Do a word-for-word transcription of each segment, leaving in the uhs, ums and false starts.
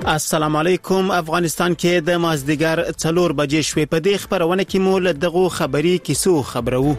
السلام علیکم. افغانستان کې د مازدیګر څلور بجې شوې. په دې خبرونه کې مو له دغو خبري کیسو خبرو.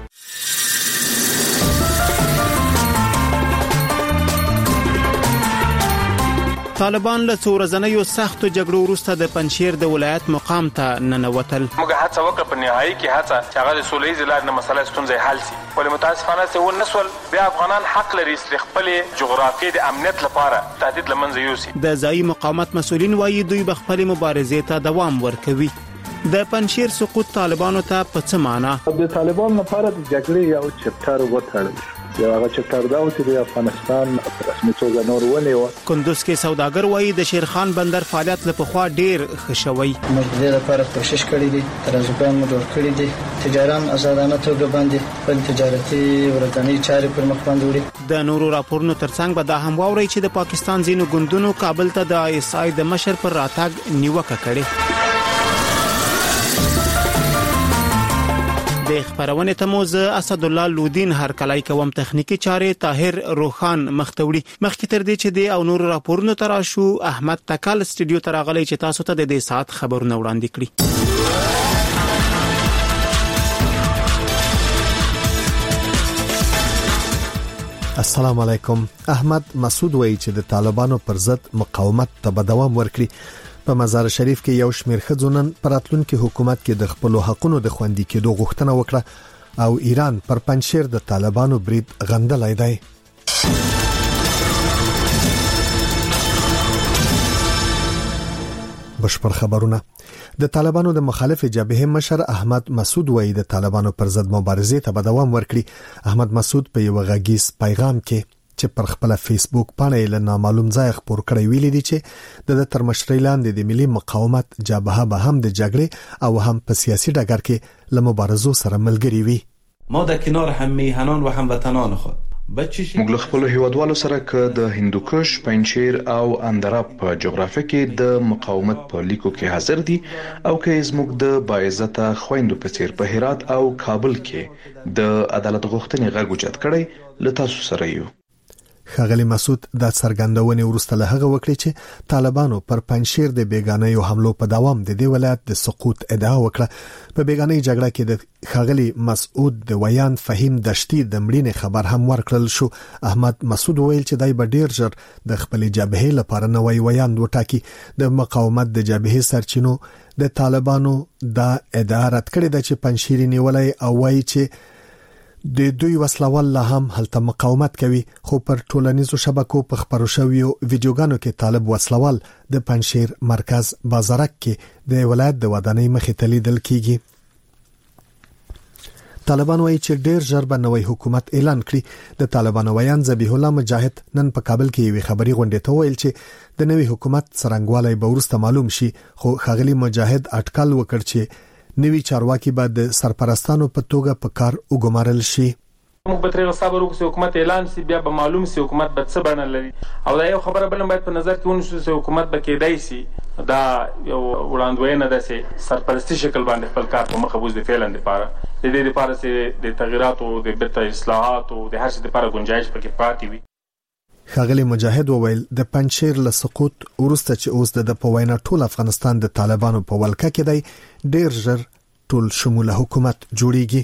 طالبان له څو ورځنیو سختو جګړو وروسته د پنجشیر د ولایت مقام ته ننوتل. موږ هڅه وکړه په نهایي کې هڅه چې هغه د سولهییز لارې نه مسله ستونزې حل شي، ولې متاسفانه چې ونسول بیا افغانان حق لري چې خپل جغرافیې د امنیت لپاره تهدید لمنځه یوسي. د ځایي مقاومت مسؤلین وایي دوی به خپل مبارزې ته دوام ورکوي. د پنجشیر سقوط طالبانو ته په څه معنا؟ د طالبان لپاره د جګړې یو چپټر وټاکل یو هغه چپټر دا و چې د افغانستان رسمي توګه نور ونیو. کندوز کې سوداګر وایي د شیرخان بندر فعالیت له پخوا ډیر ښه شوی. موږ د دې لپاره کوشش کړی دی، ترازوګان مو جوړ کړی دي، تجاران آزادانه توګه باندې خپل تجارتي ورځنی چارې پر مخ باندې وړي. د نورو راپورونو ترڅنګ به دا هم واوري چې د پاکستان ځینو ګوندونو کابل ته د آی اس آی د مشر پر راتګ نیوکه کړې. د خبرونه تموز اسد الله لودین هر کلای کوم تخنیکی چارې طاهر روخان مختوړي. مخکې تر دې چې د او نور راپورونو تراشو احمد تکل استودیو تراغلی چې تاسو ته د دې سات خبرونه وړاندې کړي. السلام علیکم. احمد مسعود وایي چې د طالبانو پر ضد مقاومت ته دوام ورکړي. په مزار شریف کې یو شمېر ښځونن پراتلونکو حکومت کې د خپل حقوقو د خوندي کېدو غوښتنه وکړه او ایران پر پنجشیر د طالبانو برید غندلای دی. بشپړ خبرونه. د طالبانو د مخالف جبهه مشر احمد مسعود وایي د طالبانو پر ضد مبارزې ته دوام ورکړي. احمد مسعود په یو غږیز پیغام کې چې پر خپل فیسبوک باندې له نامعلوم ځای خبر کړی ویلي دي چې د تر مشرۍ لاندې د ملي مقاومت جبهه به هم د جګړې او هم په سیاسي ډګر کې له مبارزو سره ملګری وي. ما در کنار هم میهنان و هموطنان خود موږ له خپل هیوادوالو سره که د هندوکش، پنجشیر او اندراب په جغرافیه کې د مقاومت په لیکو کې حاضر دي او که زموږ د باعزته خويندو په څیر په هرات او کابل کې د عدالت غوښتنې غږ اوچت کړي له تاسو سره یو. ښاغلی مسعود د څرګندونې وروسته له هغه وکړي چې طالبانو پر پنجشیر د بیگانه‌یو حملو په دوام د دې ولایت د سقوط ادعا وکړه. په بیگانه‌ی جګړه کې د ښاغلی مسعود د ویان فهیم دشتي د مړینې خبر هم ورکړل شو. احمد مسعود ویل چې دای به ډیر ژر د خپل جبهه لپاره نوې ویان وټاکي. د مقاومت د جبهه سرچینو د طالبانو د ادعا رد کړې ده چې پنجشیر نیولای او وایي چې د دوی وسلوال لا هم هلته مقاومت کوي، خو پر ټولنیزو شبکو په خبرو شویو ویډیوګانو کې طالب وسلوال د پنجشیر مرکز بازارک کې د ولایت د ودانۍ مخې ته لیدل کیږي. طالبان وایي چې ډیر ژر به نوې حکومت اعلان کړي. د طالبانو ویان ذبیح الله مجاهد نن په کابل کې یو خبري غونډه ته ویل چې د نوې حکومت څرنګوالی به ورسته معلوم شي، خو ښاغلی مجاهد اټکل وکړ چې نوی چارواکي بعد د سرپرستانو په توګه په کار وګمارل شي. موږ به ترې صبر وکړو چې حکومت اعلان شي، بیا به معلوم شي حکومت به څه بڼه لري. او دا یو خبره بل باید په نظر کې ونیسو چې حکومت به کېدای شي دا یو وړاندوینه ده چې سرپرستی شکل باندې خپل کار په مخه بوز د فعلن لپاره د دې لپاره چې د تغیراتو د بیرته اصلاحاتو د هر څه لپاره گنجائش پکې پاتې وي. ښاغلی مجاهد وویل د پنجشیر له سقوط وروسته چې اوس د په وینا ټول افغانستان د طالبانو په ولکه کې دی، ډیر ژر ټول شموله حکومت جوړیږي.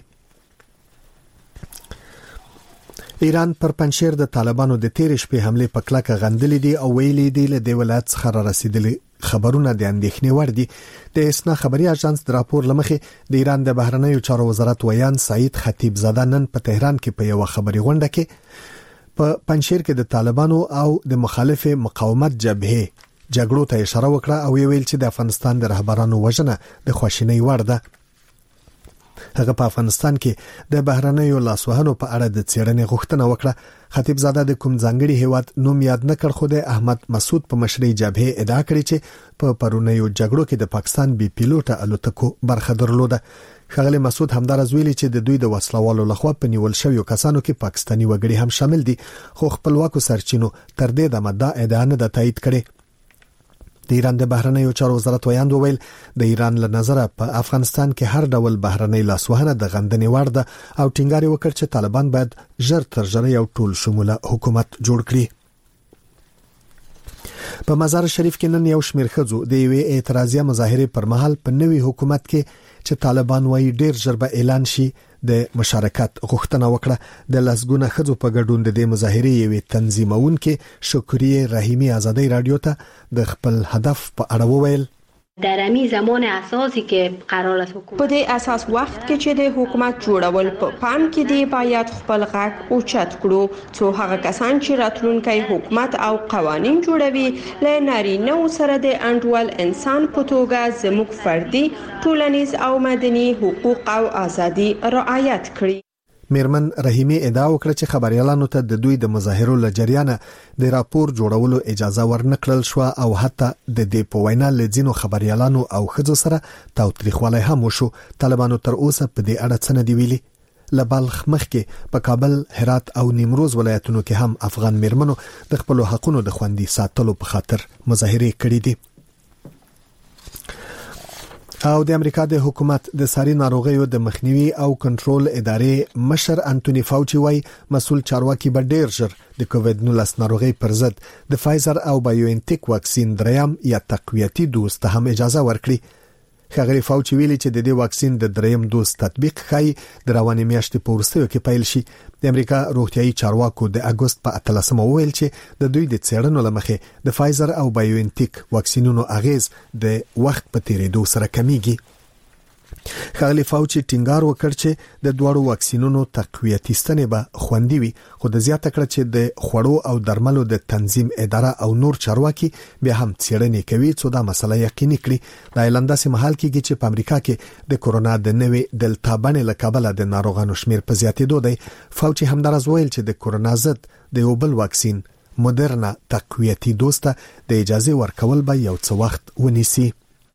ایران پر پنجشیر د طالبانو د تیر شپې حمله په کلکه غندلې دي او ویلي دي له د ولایت څخه را رسیدلي خبرونه د اندېښنې وړ دي. د اسنا خبري اژانس د راپور لمخې د ایران د بهرنیو چارو وزارت ویان سعید خطیب زاده نن په تهران کې په یو خبري غونډه کې په پنجشیر کې د طالبانو او د مخالف مقاومت جبهه جګړو ته اشاره وکړه او ویل چې د افغانستان د رهبرانو وژنه د خواشینۍ وړ ده. هغه په افغانستان کې د بهرنیو لاسوهنو په اړه د څېړنې غوښتنه وکړه. خطیب زاده د کوم ځانګړي هیواد نوم یاد نه کړ، خو د احمد مسعود په مشرۍ جبهه ادعا کړې چې په پرونیو جګړو کې د پاکستان بي پیلوټه الوتکو برخه درلوده. ښاغلی مسعود همدارز ویلي چې د دوی د وسلوالو لخوا په نیول شویو کسانو کې پاکستاني وګړي هم شامل دي، خو خپلواکو سرچینو تر دې دمه دا ادعا نه ده تایید کړې. د ایران د بهرنیو چارو وزارت ویاند وویل د ایران له نظره په افغانستان کې هر ډول بهرنۍ لاسوهنه د غندنې وړ ده او ټینګار وکړ چې طالبان باید ژر تر ژره یو ټول شموله حکومت جوړ کړي. په مزار شریف کې نن یو شمېر ښځو د یوې اعتراضیه مظاهره پر مهال په نوي حکومت کې چې طالبان وايي ډېر ژر به اعلان شي د مشارکت غوښتنه وکړه. د لسګونه ښځو په ګډون د دې مظاهرې یوې تنظیمونکې شکریه رحیمی آزادی رادیو ته د خپل هدف په اړه وویل: در امی زمان اساسی که قرار است حکومت په دې اساس وخت کې چې د حکومت جوړول په پام کې دی باید خپل غږ اوچت کړو څو هغه کسان چې راتلونکي حکومت او قوانين جوړوي له نارینه سره د انډول انسان په توګه زموږ فردي ټولنیز او مدني حقوق او ازادي رعایت کړي. میرمن رحیمی ادعا وکړه چې خبريالانو ته د دوی د مظاهرو لجریانه د راپور جوړولو اجازه ورنکړل شو او حتی د دې په وینا لزینو خبريالانو او خځو سره تاوتریخوالی هم وشو. طالبانو تر اوسه په دې اړه څه نه دی ویلي. لبالغ مخکې په کابل، هرات او نیمروز ولایتونو کې هم افغان میرمنو د خپل حقونو د خوندي ساتلو په خاطر مظاهره کړې دي. او د امریکا د حکومت د ساري ناروغیو د مخنیوي او کنټرول ادارې مشر انټونی فاوچي وايي مسول چارواکي به ډیر ژر د کووډ نولس ناروغي پر ضد د فایزر او بایوانټیک واکسین دریم یا تقویتي دوز ته هم اجازه ورکړي. ښاغلي فاوچي ویلي چې د دې واکسین د دریم دوز تطبیق ښایي د روانې میاشتې په وروستیو کې پیل شي. د امریکا روغتیايي چارواکو د اګوست په اتلسمه وویل چې د دوی د څېړنو لمخې د فایزر او بایوانټیک واکسینونو اغیز د وخت په تیریدو سره کمیږي. ښاغلي فاوچي ټینګار وکړ چې د دوړو واکسینونو تقویتي ستنې به خوندي وي، خو د زیاته کړ چې د خوړو او درملو د تنظیم اداره او نور چارواکي بیا هم څېړنې کوي څو دا مسله یقیني کړي. دا اعلان داسې مهال کېږي چې په امریکا کې د کورونا د نوې دلتا بڼې له کبله د ناروغانو شمیر په زیاتېدو دی. فاوچي همدارس ویل چې د کورونا ضد د یو بل واکسین مدرنا تقویتي دوز ته د اجازه ورکول به یو څه وخت ونیسي.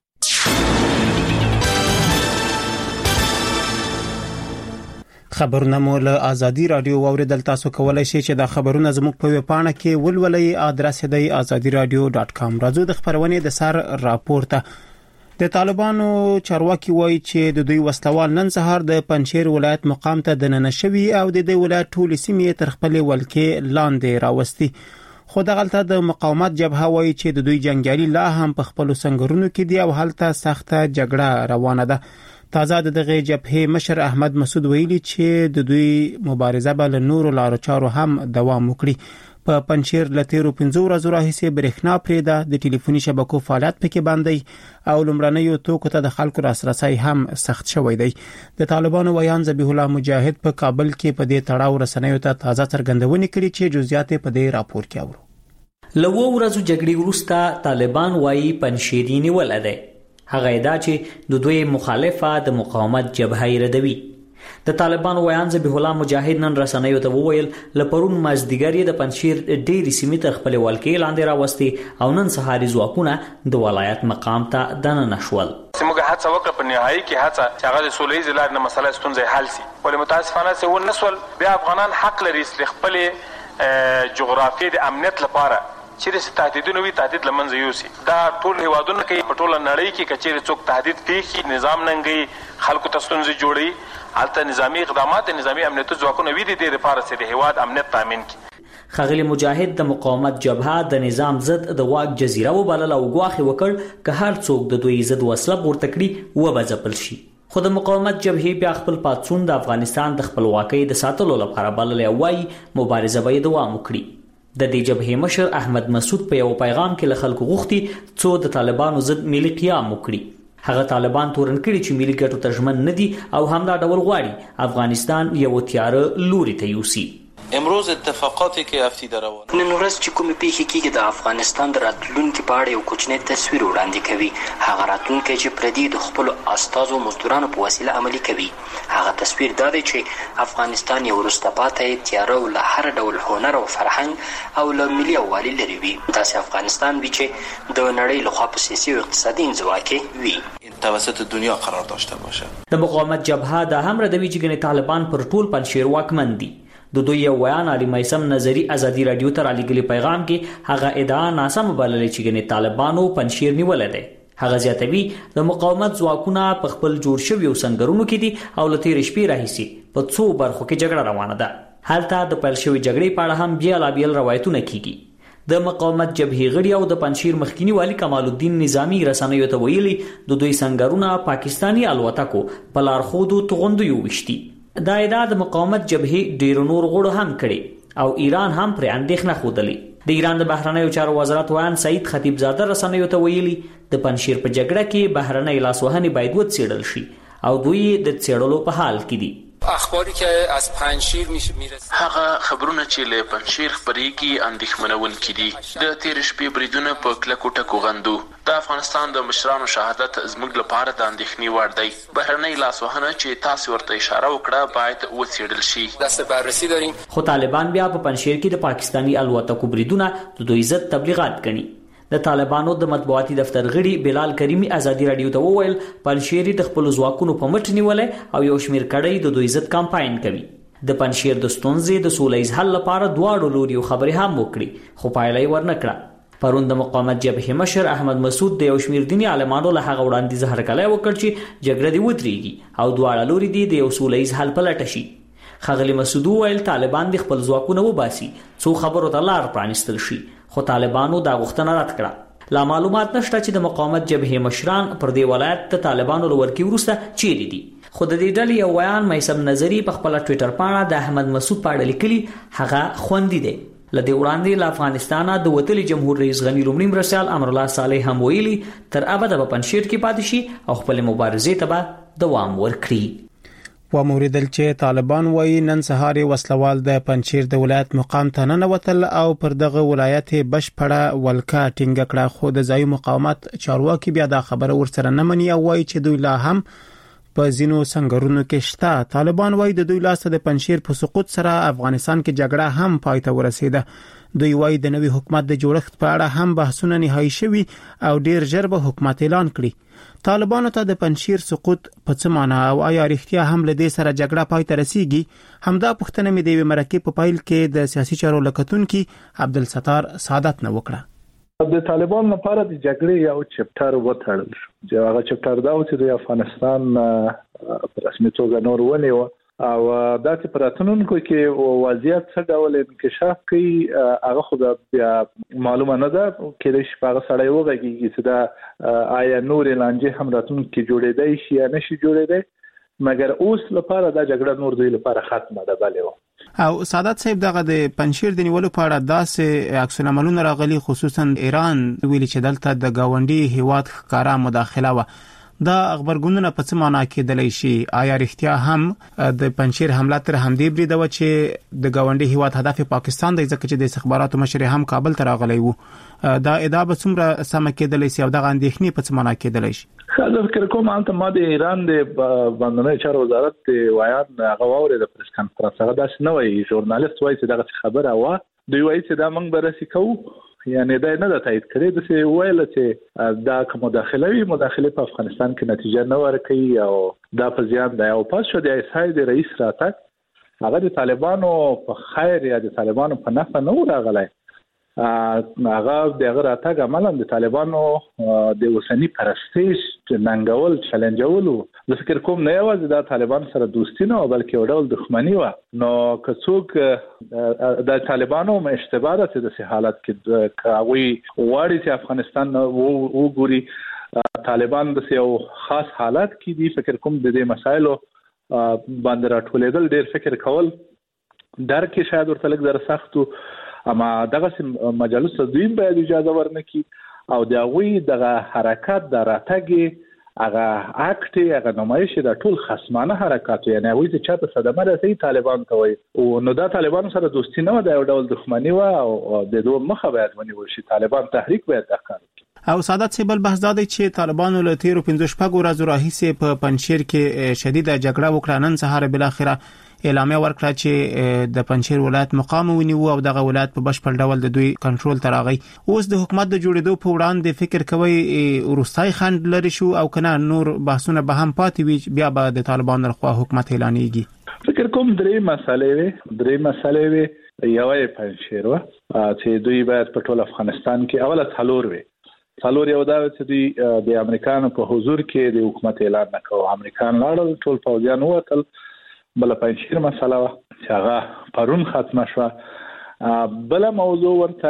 خبرونه مو له آزادی رادیو واوریدل. تاسو کولای شئ چې دا خبرونه زموږ په ویب پاڼه کې ولولئ. ادرس دی آزادی رادیو ډاټ کام. راځو د خبرونې د سر راپورته. د طالبانو چارواکي وایي چې د دوی وسلوال نن سهار د پنجشیر ولایت مقام ته دننه شوي او د دې ولایت ټول سیمې تر خپل ولکې لاندې راوستي. خو دغلته د مقاومت جبهه وایي چې د دوی جنگیالي لا هم په خپل سنگرونو کې دي او هلته سخته جګړه روانه ده. تازه دغه جبهه مشر احمد مسعود ویلي چې د دوی مبارزه بل نور لارو چارو هم دوام وکړي. په پنجشیر لتیرو پنځو ورځو راهیسې برېښنا پرېده، د ټلیفوني شبکو فعالیت پکې باندې او لمړنیو توکو ته د خلکو لاسرسي هم سخت شوی دی. د طالبانو ویان ذبیح الله مجاهد په کابل کې په دې تړاو رسنیو ته تازه څرګندونې کړې چې جزئیات په دې راپور کې اورو. لوو ورځو جګړې وروسته طالبان وایي پنجشیر نیول دی. هغه ادعا چې د دوی مخالفه د مقاومت جبهه ردوي. د طالبان ویان ذبیح الله مجاهد نن رسنیو ته وویل لپرون مازدیګر د پنجشیر ډېری سیمې تر خپل ولکې لاندې راوستي او نن سهاري ځواکونه د ولایت مقام ته دننه شول. موږ هڅه وکړه په نهایي کې هڅه چې هغه د سولې زلار نه مسله ستونزې حل شي، ولې متاسفانه چې ون نسول بیا افغانان حق لري چې خپل جغرافیې د امنیت لپاره چیرې تهدیدونه وي تهدید لمنځه یوسي. دا ټول هیوادونه کوي په ټوله نړۍ کې کچېرې څوک تهدید پیښي نظام ننګي خلکو ته ستونزې جوړي، هلته نظامی اقدامات نظامی امنیتي ځواکونه وي د دې لپاره چې د هیواد امنیت تامین کړي. ښاغلي مجاهد د مقاومت جبهه د نظام ضد د واک جزیره وبلله او ګواښ وکړ که هر څوک د دوی ضد وسله پورته کړي وبځپل شي. خو د مقاومت جبهې بیا خپل پاتسون د افغانستان د خپلواکۍ د ساتلو لپاره بللی او وایي مبارزه به دوام وکړي. د دې جبهې مشر احمد مسعود په یو پیغام کې له خلکو غوښتي څو د طالبانو ضد ملي قیام وکړي. هغه طالبان تورن کړي چې ملي ګټو ته ژمن نه دي او همدا ډول غواړي افغانستان یو تیاره لوري ته یوسي. امروز اتفاقاتی که افتیده روان نن ورځ چې کومې پیښې کېږي د افغانستان د راتلونکي په اړه یو کوچنی تصویر وړاندې کوي. هغه راتلونکی چې پردي د خپلو استازو مزدورانو په وسیله عملي کوي. هغه تصویر دا دی چې افغانستان یو وروسته پاتې تیاره او له هر ډول هنر او فرهنګ او له ملي یووالي لرې وي. داسې افغانستان وي چې د نړۍ لخوا په سیاسي او اقتصادي انزوا کې وي توسط دنیا قرار داشته باشه. د مقاومت جبهه د هم ردوي چې ګنې طالبان پر ټول پنجشیر واکمن دي. د دوی یو ویان علي میسم نظری ازادي رادیو ته رالیږلي پیغام کې هغه ادعا ناسم بللې چې ګنې طالبانو پنجشیر نیولې ده. هغه زیاتوي د مقاومت ځواکونه په خپل جوړ شویو سنگرونو کې دي او له تېرې شپې راهیسې په څو برخو کې جګړه روانه ده. هلته د پیل شوې جګړې په اړه هم بېلابېل روایتونه کېږي. د مقاومت جبهې غړي او د پنجشیر مخکینی والی کمال الدین نظامی رسنیو ته ویلي د دوی سنگرونه پاکستانی الوتکو په لارښودو توغندیو وشتي. دا ادعا د مقاومت جبهې ډیر نور غړو هم کړي او ایران هم پر اندېښنه خوده. د ایران د بهرنیو چارو وزارت وایان سعید خطیبزاده رسنیو ته ویلي د پنجشیر په جګړه کې بهرنۍ لاسوهنې باید وڅېړل شي او دوی د څېړلو په حال کې دي. اخباری که از پنجشیر میرسه هغه خبرونه چې له پنجشیر خبرېږي اندېښمنونکي دي. د تېرې شپې بریدونه په کلکو ټکو غندو. د افغانستان د مشرانو شهادت زموږ لپاره د اندېښنې وړ دی. بهرنۍ لاسوهنه چې تاسو ورته اشاره وکړه باید وڅېړل شي. دست بررسی داریم. خو طالبان بیا په پنجشیر کې د پاکستانی الوتکو بریدونه د دوی ضد تبلیغات ګڼي. د طالبانو د مطبوعاتي دفتر غړي بلال کریمی ازادي رادیو ته وویل پنجشیر د خپل ځواکونو په مټ نیولې او یو شمیر کړي د دوی ضد کمپاین کوي. د پنجشیر د ستونزې د سولې حل لپاره دواړو لوري خبرې هم وکړي خو پایله یې ورنکړه. پرون د مقاومت جبهې مشر احمد مسعود د یو شمیر دیني عالمانو له هغه وړاندیز هرکلی وکړ چې جګړه دې ودرېږي او دواړه لوري دې د یو سولې حل په لټه شي. ښاغلي مسعود وویل طالبان د خپل ځواکونه وباسي څو خبرو ته لار پرانیستل شي خو طالبانو دا غوښتنه رد کړه. لا معلومات نشته چې د مقاومت جبهې مشران پر دې ولایت ته طالبانو لورکی وروسته چیرې دي. خو د دې ډلې یو ویان میثم نظری په خپل ټوئیټر پاڼه د احمد مسعود په اړه لیکلي هغه خوندي دی. لدې وړاندې له افغانستانه د وتلي جمهور رئیس غنی لومړی مرستیال امر الله صالح هم ویلي تر ابده په پنجشیر کې پاتې شي او خپل مبارزې ته به دوام ورکړي. و موریدل چې طالبان وایي نن سهار وسلوال د پنجشیر د ولایت مقام ته ننوتل او پر دغه ولایت بشپړه ولکه ټینګه کړه. خو د ځایي مقاومت چارواکي بیا دا خبره ورسره نه مني او وایي چې دوی لا هم په ځینو سنگرونو کې شته. طالبان وایي د دوی لاس د پنجشیر په سقوط سره افغانستان کې جګړه هم پای ته ورسیده. دوی وایي د نوي حکومت د جوړښت په اړه هم بحثونه نهایی شوي او ډیر ژر به حکومت اعلان کړي. طالبانو ته د پنجشیر سقوط په څه معنا او آیا رښتیا هم له دې سره جګړه پای ته رسیږي؟ همدا پوښتنه مې د یوې مرکې په پیل کې د سیاسي چارو لکتونکي عبدالستار سعادت نه وکړه. د طالبان لپاره د جګړې یو چپټر وتړل شو چې هغه چپټر دا و چې د افغانستان په رسمي توګه نور ونیو او دا چې په راتلونکو کې وضعیت څه ډول انکشاف کوي هغه خو بیا معلومه نه ده. کېدای شي په هغه سړی وغږېږي چې دا آیا نورې لانجې هم راتلونکي کې جوړېدی شي یا نه شي جوړېدی، مګر اوس لپاره دا جګړه نور دوی لپاره ختمه ده. بلې و او سعادت صاحب دغه د پنجشیر د نیولو په اړه داسې عکس العملونه راغلي خصوصا ایران ویلي چې دلته د گاونډي هیواد ښکارا مداخله و. دا خبرګونونه په څه معنا کېدلی شي؟ آیا رښتیا هم د پنجشیر حمله تر همدې بریده و چې د گاونډي هیواد هدف پاکستان دی ځکه چې د استخباراتو مشر هم کابل ته راغلی و؟ دا ادعا به څومره سمه کېدلی شي او دغه اندېښنې په څه معنا کېدلی شي؟ زه فکر کوم هلته ما د ایران د بهرنیو چارو وزارت د ویان هغه واورېده پریس کنفرانس، هغه داسې نه وایي. ژورنالیست وایي چې دغه خبره وه، دوی وایي چې دا موږ به رسي کوو، یعنی دا نه ده تایید کړی. داسې ویل چې دا که مداخله وي مداخله په افغانستان کې نتیجه نه ورکوي او دا په زیان دی. او پس شو د ایسای د رئیس راتګ هغه د طالبانو په خیر یا د طالبانو په نفع نه و راغلی. هغه د هغه راتګ عملا د طالبانو د اوسني پرستیژ ننګول چلنجول و. زه فکر کوم نه یوازې د طالبانو سره دوستي نه و بلکې یو ډول دښمني وه. نو که څوک د طالبانو اشتباه ده چې داسې حالت کې که هغوی غواړي چې افغانستان وګوري طالبان داسې یو خاص حالت کې دي، فکر کوم د دې مسایلو باندې راټولېدل ډېر فکر کول درک کې شاید ورته لږ ذره سخت و. اما دغه مجالس ته دوی باید اجازه ورنکړي او د هغوی دغه حرکت د راتګ هغه اکټ هغه نمایش د ټول خصمانه حرکات، یعنی هغوی چې چاته صدمه رسوي طالبان ته وایي. نو دا طالبانو سره دوستي نه وه، دا یو ډول دښمني وه او د دوی مخه باید ونیول شي. طالبان تحریک باید دا کار وکړي. او سعادت صاحب بل بحث دا دی چې طالبانو له تیرو پنځه شپږو ورځو راهیسې په پنجشیر کې شدیده جګړه وکړه. نن سهار بالاخره اعلامیه ورکړه چې د پنجشیر ولایت مقام ونیو او دغه ولایت په بشپړ ډول د دوی کنټرول ته راغی. اوس د حکومت د جوړېدو په وړاندې فکر کوي وروستای خنډ لري شو او کنه نور بحثونه به هم پاتې وي بیا به د طالبانو لخوا حکومت اعلانېږي؟ فکر کوم درې مسالې وي درې مسالې وي یوه پنجشیر وه چې دوی باید په ټول افغانستان کې اوله څلور وي. څلور یو دا چې دوی د امریکانو په حضور کې د حکومت اعلان نه کوو. امریکان لاړل، ټول پوځیان ووتل. بل پنجشیر مسله وه چې هغه پرون ختمه شوه. بل موضوع ورته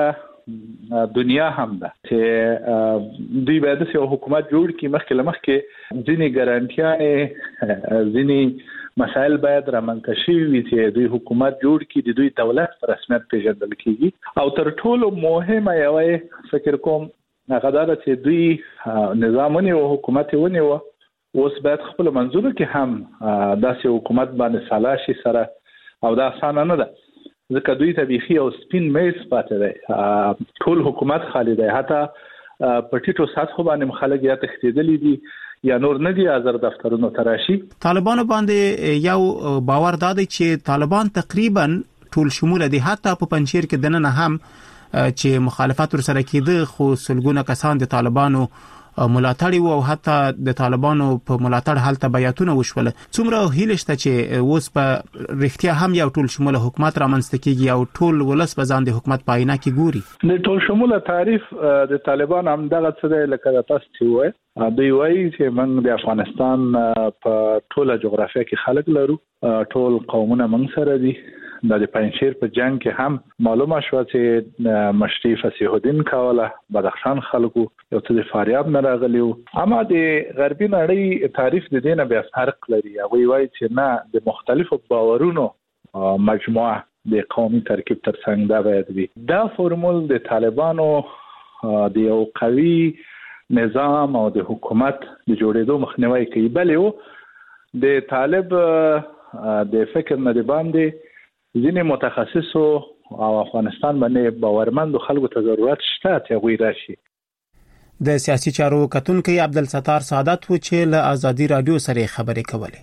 دنیا هم ده چې دوی باید یو حکومت جوړ کړي مخکې لمخکې ځینې ګارانټیانې ځینې مسائل باید رامنځته شي چې دوی حکومت جوړ کړي د دوی دولت په رسمیت پیژندل کیږي او تر ټولو مهمه یو فکر کوم هغه دا چې دوی نظامونه او حکومت ونی و اوس باید خپل منځونو کې هم داسې حکومت باندې سالا شي سره او دا اسانه نه ده ځکه دوی ته بيخي او سپین میز پاتې دی ټول حکومت خالی دی حتی په ټیټو سطحو باندې خلک یا تختیدلې دي یا نور نه دي ازر دفترونو تراشي طالبانو باندې یو باور دادی چې طالبان تقریبا ټول شمول دي حتی په پنځیر کې دنه هم چې مخالفت ور سره کېده خو سلګونه کسان د طالبانو ملاتړ او حتی د طالبانو په ملاتړ حالت بیاتونه وشول څومره هیله شته چې اوس په رښتیا هم یو ټول شموله حکومت رامنځته کیږي او ټول ولس په ځان د حکومت پاینه کې ګوري د ټول شموله تعریف د طالبان هم دغه څه دی لکه تاسو چې وایي دوی وایي چې موږ د افغانستان په ټوله جغرافیه کې خلک لرو ټول قومونه موږ سره دي د پنځیر په جنگ کې هم معلومه شو چې مشري فصیح الدین کوله بدخشان خلکو یو څه د فاریاب نه راغلی اما د غربي نړۍ تعریف د دینه به فرق لري هغه وایي چې نه د مختلفو باورونو مجموعه د قومي ترکیب ترڅنګ دا باید وي دا فرمول د طالبانو د یو قوي نظام او د حکومت د جوړېدو مخنیوي کوي بلې د طالب د فکر نه دی باندې ځینې متخصصو او افغانستان باندې باورمند خلکو ته ضرورت شته چې غوي راشي د سیاسي چارو کتونکو عبدالستار سعادت و چې له ازادي رادیو سره خبرې کولې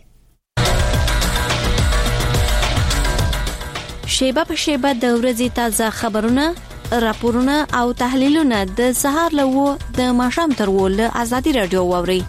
شیبه په شیبه د ورځې تازه خبرونه راپورونه او تحلیلونه د سهار له و د ماښام تر و له ازادي رادیو ووري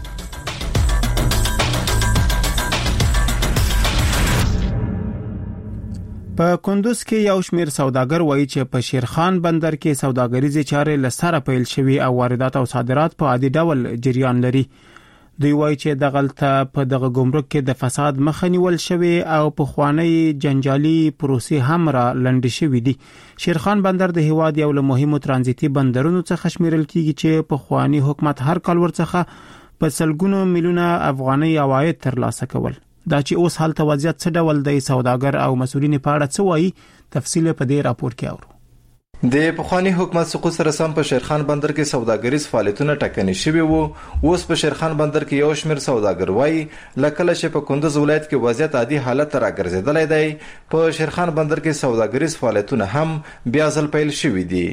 په کندوز کې یو شمیر سوداګر وایي چې په شیرخان بندر کې سوداګریزي چارې لسره پیل شوي او واردات او صادرات په عادي ډول جریان لري دوی وایي چې د غلطه په دغه ګمرک کې د فساد مخه نیول شوی او په خوانی جنجالي پروسې هم را لنډ شوی دي شیرخان بندر د هیواد یو له مهمو ترانزیتي بندرونو څخه شمیرل کیږي چې په خوانی حکومت هر کال ورڅخه په سلګونو میلیونه افغاني عواید ترلاسه کول دا چې اوس حالت وضعیت څه ډول دی سوداګر او مسؤلین په اړه څه وایي تفصیل په دې راپور کې اورو د پخوانی حکومت سقوط سره سم په شیرخان بندر کې سوداګریز فعالیتونه ټکني شوي وو اوس په شیرخان بندر کې یو شمیر سوداګر وایي لکه چې په کندوز ولایت کې وضعیت عادي حالت راګرځیدلی دی په شیرخان بندر کې سوداګریز فعالیتونه هم بیا ځل پیل شوي دي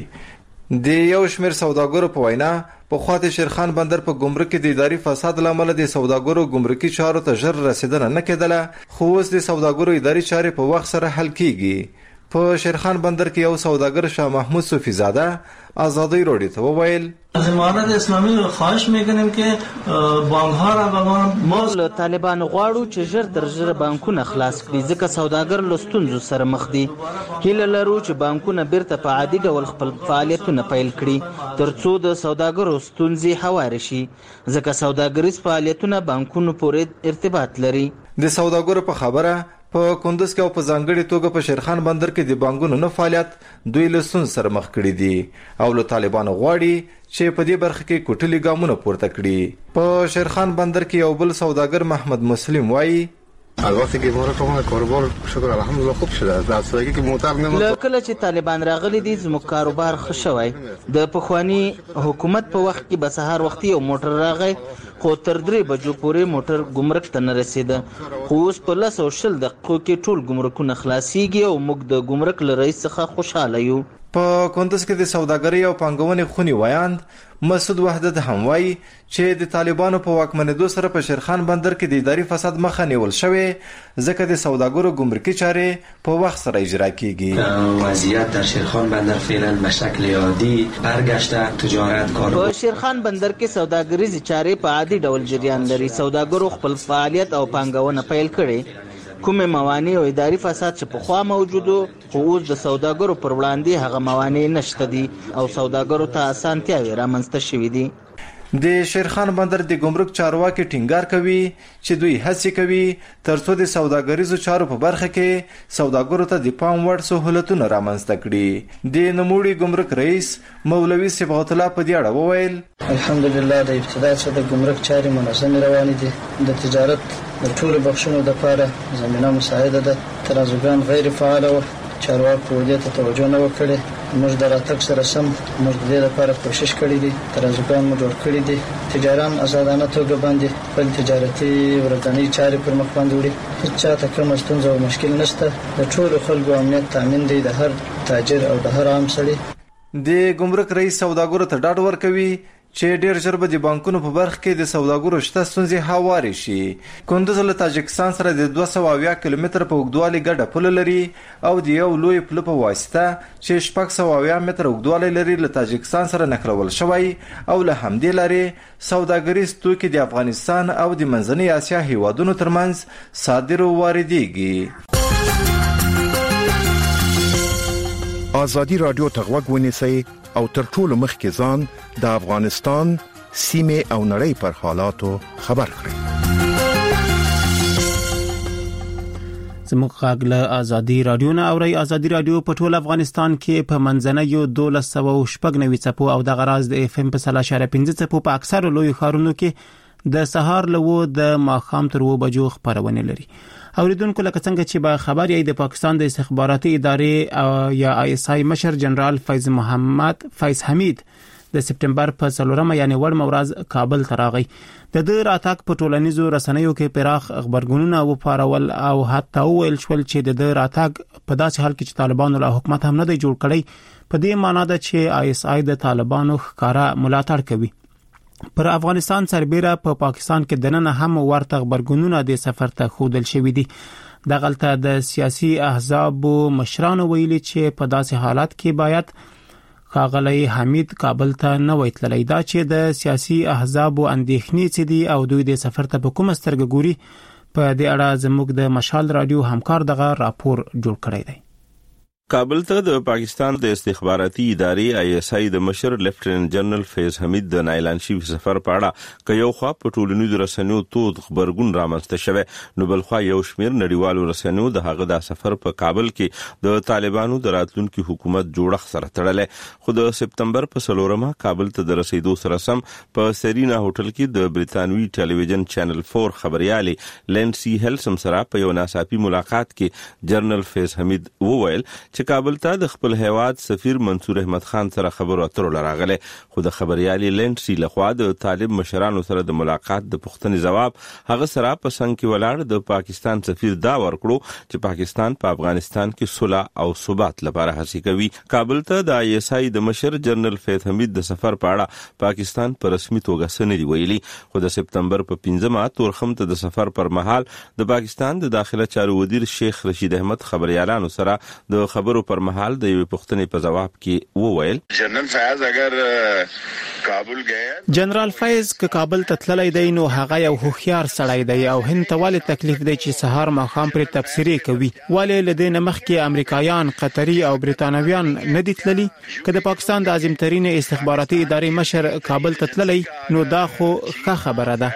د یو شمیر سوداګرو په وینا په خواته شیرخان بندر په ګمرک کې د اداري فساد لامل د سوداګرو ګمرکي چارو ته ژر رسیدنه نه کېدله خو اوس د سوداګرو اداري چارې په وخت سره حل کیږي په شیرخان بندر کې یو سوداګر شاه محمود صوفی زاده آزادی رادیو ته وویل از امارت اسلامی خواهش میکنیم که بانک ها را بگوان ما له طالبان غواړو چې ژر تر ژره بانکونه خلاص کړي ځکه سوداګر له ستونزو سره مخ دي هیله لرو چې بانکونه بیرته په عادي ډول خپل فعالیتونه پیل کړي ترڅو د سوداګرو ستونزې هوار شي ځکه سوداګریز فعالیتونه بانکونو پورې ارتباط لري د سوداګرو په خبره په کندوز کې او په ځانګړي توګه په شیرخان بندر کې د بانکونو نه فعالیت دوی له ستونزو سره مخ کړي دي او له طالبانو غواړي چې په دې برخه کې کوټلي ګامونه پورته کړي په شیرخان بندر کې یو بل سوداګر محمد مسلم وایي البته که ما را کاروبار شکر الحمدلله خوب شده در صورتی که موتر نمیشه لکه چې طالبان راغلي دي زموږ کاروبار ښه شوی د پخوانی حکومت په وخت کې به سهار وختي یو موټر راغی خو تر درې بجو پورې موټر ګمرک ته نه رسیده خو اوس په لس او شل دقیقو کې ټول ګمرکونه خلاصیږي او موږ د ګمرک له رئیس څخه خوشحاله یو په کندوز کې د سوداګرۍ او پانګونې خونی وایاند مسعود وحدت هم وایي چې د طالبانو په واکمنېدو سره په شیرخان بندر کې د اداري فساد مخه نیول شوی ځکه د سوداګرو ګمرکي چارې په وخت سره اجرا کیږي وضعیت در شیرخان بندر فعلا به شکل عادی برگشته تجارت کار په شیرخان بندر کې سوداګریزي چارې په عادي ډول جریان لري سوداګرو خپل فعالیت او پانګونه پیل کړي کومه موانع او اداري فساد چې په خوا موجودو خو اوس د سوداګرو پر وړاندې هغه موانع نشته دي او سوداګرو ته اسانتیاوې رامنځته شوې دي د شیرخان بندر د ګمرک چارواکي ټینګار کوي چې دوی هڅه کوي ترڅو د سوداګریزو چارو په برخه کې سوداګرو ته د پام وړ سہولتونه رامنځته کړي. د نوموړي ګمرک رئیس مولوي صبغت الله په دې اړه وویل الحمدلله د ابتدا څخه د ګمرک چارې منظم روان دي. د تجارت د ټولو بخښونو لپاره زمينه مساعده ده. ترازوګان غیر فعال او چارواکو دې ته توجه نه وکړي. موږ د راتګ سره سم موږ د دې لپاره کوشش کړی دي. ترازوګان مو جوړ کړی دي. تجاران آزادانه توګه باندې خپل تجارتي ورځنی چارې پر مخ باندې وړي. هیڅ چاته کوم ستونزه او مشکل نشته. د ټولو خلکو امنیت تامین دی د هر تاجر او د هر عام سړي. د ګمرک رئیس سوداګرو ته ډاډ ورکوي چې ډیر ژر به د بانکونو په برخه کې د سوداګرو شته ستونزې هواري شي. کندوز له تاجکستان سره د دوه سوه اویا کیلومتر په اوږدوالي ګډه پوله لري او د یو لوی پل په واسطه چې شپږ سوه اویا متره اوږدوالی لري له تاجکستان سره نښلول شوی او له همدې لارې سوداګریز توکي د افغانستان او د منځنۍ اسیا هیوادونو ترمنځ صادر او واردېږي. آزادی رادیو ته غوږ ونیسئ او تر ټولو مخکې ځان د افغانستان سیمې او نړۍ پر حالاتو خبر کړئ. زموږ غږ له آزادی رادیو نه اورئ. آزادی رادیو په ټول افغانستان کې په منځنیو دولس سوه شپږ نوي څپو او د غراز د اف ام په سل اشاریه پنځه څپو په اکثر لوی ښارونو کې د سهار له و د ماښام تر و بجو خبرونه لري. اوریدونکو لکه څنګه چې به خبر یې د پاکستان د استخباراتي ادارې یا آی اس آی مشر جنرال فیض محمد فیض حمید د سپټمبر په څلورمه یعنی وړمه ورځ کابل ته راغی. د دې راتګ په ټولنیزو رسنیو کې پراخ خبرګونونه وپارول او حتی ویل شول چې د دې راتګ په داسې حال کې چې طالبانو له حکومت هم نه دی جوړ کړی. په دې معنی ده چې آی اس آی د طالبانو ښکارا ملاتړ کوي. پر افغانستان سربېره په پا پاکستان کې دننه هم ورته خبرګونونه د سفر ته خودل شوې دي. د غلطه د سیاسي احزاب مشرانو ویلي چې په داسې حالات کې باید ښاغلی حمید کابل ته نه وای تللی. دا چې د سیاسي احزاب اندېښنې څه دي او دوی د سفر ته په کومه سترګه ګوري، په دې اړه زموږ د مشال رادیو همکار دغه راپور جوړ کړی دی. کابل ته د پاکستان د استخباراتي ادارې آی اس آی د مشر لیفټیننټ جنرال فیض حمید د اعلان شوی سفر په اړه که یو خوا په ټولنیزو رسنیو تود خبرګون رامنځته شوه، نو بل خوا یو شمېر نړیوالو رسنیو د هغه د سفر په کابل کې د طالبانو د راتلونکي حکومت جوړښت سره تړلې. خو د سپتمبر په څلورمه کابل ته د رسیدو سره سم په سرینا هوټل کې د بریتانوي ټلویزیون چینل فور خبريالي لینسی هلسم سره په یو ناڅاپي ملاقات کې جنرال فیض حمید وویل چې کابل ته د خپل هیواد سفیر منصور احمد خان سره خبرو اترو لراغله. خو د خبريالي لینسی لخوا د طالب مشرانو سره د ملاقات د پوښتنې جواب هغه سره په څنګ کې ولاړ د پاکستان سفیر دا ورکړو چې پاکستان په افغانستان کې صلح او ثبات لپاره هڅې کوي. کابل ته د آی اس آی د مشر جنرال فیض حمید د سفر په اړه پاکستان په رسمي توګه سندري ویلي. خو د سپتمبر په پنځمه تورخم ته د سفر پر مهال د پاکستان د داخله چارو وزیر شیخ رشید احمد خبريالانو سره د خبرو پر مهال د یو پوښتنې په جواب کې وویل جنرال فیض اگر کابل گئے جنرال فیض ک کابل ته تللی دی نو هغه یو هوښیار سړی دی او هند ته ولې تکلیف دی چې سهار ماښام پر تفسیری کوي. ولې لدې نمخ کې امریکایان، قطري او بریتانویان نه دي تللی؟ که د پاکستان د اعظم ترین استخباراتي ادارې مشر کابل ته تللی نو دا خو ښه خبره ده.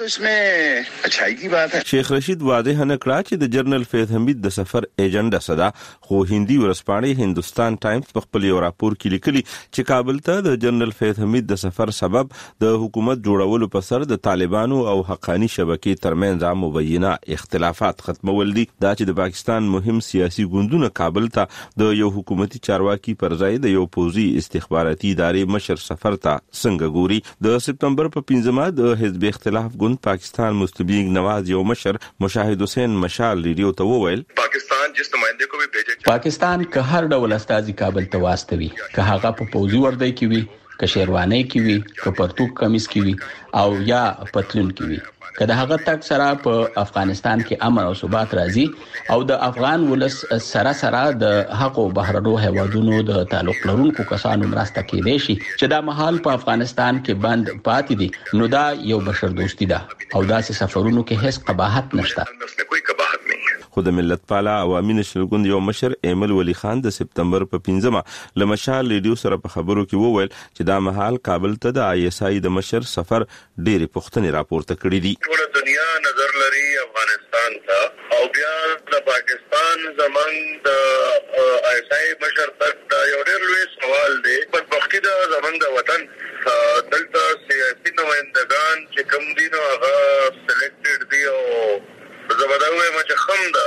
شیخ رشید واضح نه کړه چې د جنرال فیض حمید د سفر ایجنډا صدا. خو هندي ورځپاڼې هندوستان ټایمز په خپل یو راپور کې لیکلي چې کابل ته د جنرال فیض حمید د سفر سبب د حکومت جوړولو په سر د طالبانو او حقانی شبکې ترمنځ مبینه اختلافات ختمول دي. دا چې د پاکستان مهم سیاسي ګوندونه کابل ته د یو حکومتي چارواکي پر ځای د یو پوځي استخباراتي ادارې مشر سفر ته څنګه ګوري. د سپتمبر په پنځمه د حزب اختلاف ګوند پاکستان مستبیق نواز یو مشر مشاهد حسین مشال ریډیو ته وویل پاکستان جس نمائندے کو بھی بھیجے پاکستان که هر ډول استازي کابل ته واستوي، که هغه په پوځي وردی کې وي، که شیروانی کې وي، که پرتوک کمیس کې وي او یا پتلون کې وي، که د هغه تک سره په افغانستان کې امن او ثبات راځي او د افغان ولس سره سره د حق او بهرنو هیوادونو د تعلق لرونکو کسانو مرسته کېدای شي چې دا مهال په افغانستان کې بند پاتې دي، نو دا یو بشر دوستی ده او داسې سفرونو کې هیڅ قباحت نشته. خو د ملت پالا عوامي نشنل ګوند یو مشر ایمل ولی خان د سپتمبر په پنځمه لمشال ریډیو سره په خبرو کې وویل چې دا مهال کابل ته د آی اس آی د مشر سفر ډېری پوښتنې راپورته کړې دي. ټول دنیا نظر لري افغانستان ته او بیا د پاکستان زمنګ د آی اس آی مشر تک دا یو ډېر لوی سوال دی. په وخت دا زمنګ د وطن دلته سیاسي نمائندگان چې کوم دي نو هغه سلیکټډ دي او زبردوی مچ خم دا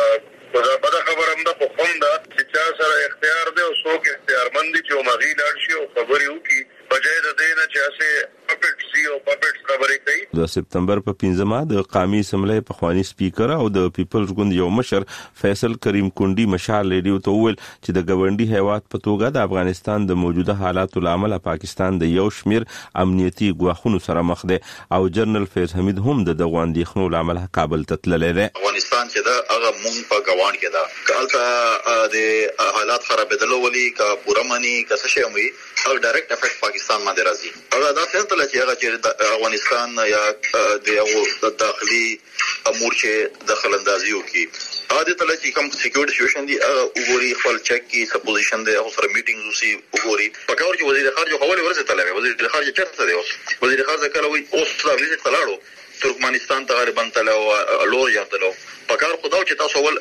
دا په خبره هم د خم دا چې چا سره اختیار دی او څوک اختیارمند دي چې مغی لاړ شي او خبري وکړي بجای د دې نه چې اسه پپټ سی او پپټ خبرې کوي. د سپتمبر په پنځمه د قومي اسمبلی پخوانی سپیکر او د پیپلز ګوند یو مشر فیصل کریم کونډي مشال ریډیو ته وویل چې د ګوندي هیواد په توګه د افغانستان د موجوده حالاتو لامل پاکستان د یو شمیر امنیتي ګواښونو سره مخ دی او جنرال فیض حمید هم د دغه اندېښنو لامل کابل ته تللی دی. افغانستان چې دا هغه مونږ په ګوان کې دا کله د حالات خرابېدل ولي کا پوره منی کا څه شي وي او ډایرکټ افیکټ پاکستان باندې راځي. هغه دا څنګه تل چې هغه چې افغانستان یا د یو داخلي امور چې دخل اندازي وکي هغه تل چې کوم سکیورټي سچویشن دی هغه وګوري خپل چک کی سپوزیشن دی او سره میټینګ وسی وګوري پکاور چې وزیر خارجه خو ولې ورسته تللی وزیر خارجه چرته دی اوس وزیر خارجه کله وي اوس دا ویزیټ تلاړو ترکمنستان ته غریبان تلو لور یاتلو پکار خداو چې تاسو ول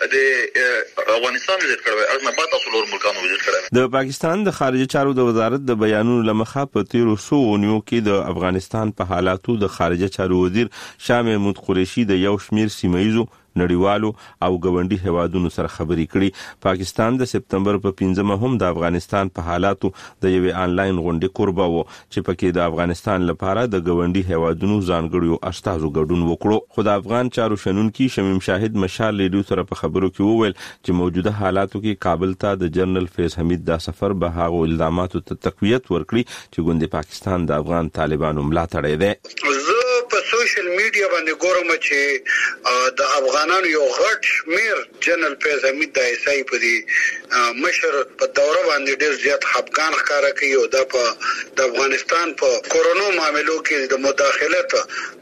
د افغانستان وزیر کړو اغه نه پات تاسو لور ملکانو وزیر کړو. د پاکستان د خارجه چارو د وزارت د بیانونو لمخه په تیرو سو نیو کې د افغانستان په حالاتو د خارجه چارو وزیر شاه محمود قریشي د یو شمیر سیمایزو نړیوالو او ګوندي هوادونو سره خبرې کړي. پاکستان د سپتمبر په پنځمه هم د افغانستان په حالاتو د یوې آنلاین غونډې قربا و چې پکې د افغانستان لپاره د ګوندي هوادونو ځانګړیو استازو ګډون وکړو. خو د افغان چارو شنونکي شمیم شاهد مشال ریډیو سره په خبرو کې وویل چې موجوده حالاتو کې کابل ته د جنرال فیض حمید دا سفر به هغه الزاماتو ته تقویت ورکړي چې ګوند پاکستان د افغان طالبانو ملاتړی دی. په سوشل میډیا باندې ګورم چې د افغانانو یو غټ شمیر جنرال فیض حمید د ایسای په دی مشر په دوره باندې ډیر زیات خپګان ښکارا کوي او د په افغانستان په کورونا معاملو کې د مداخلت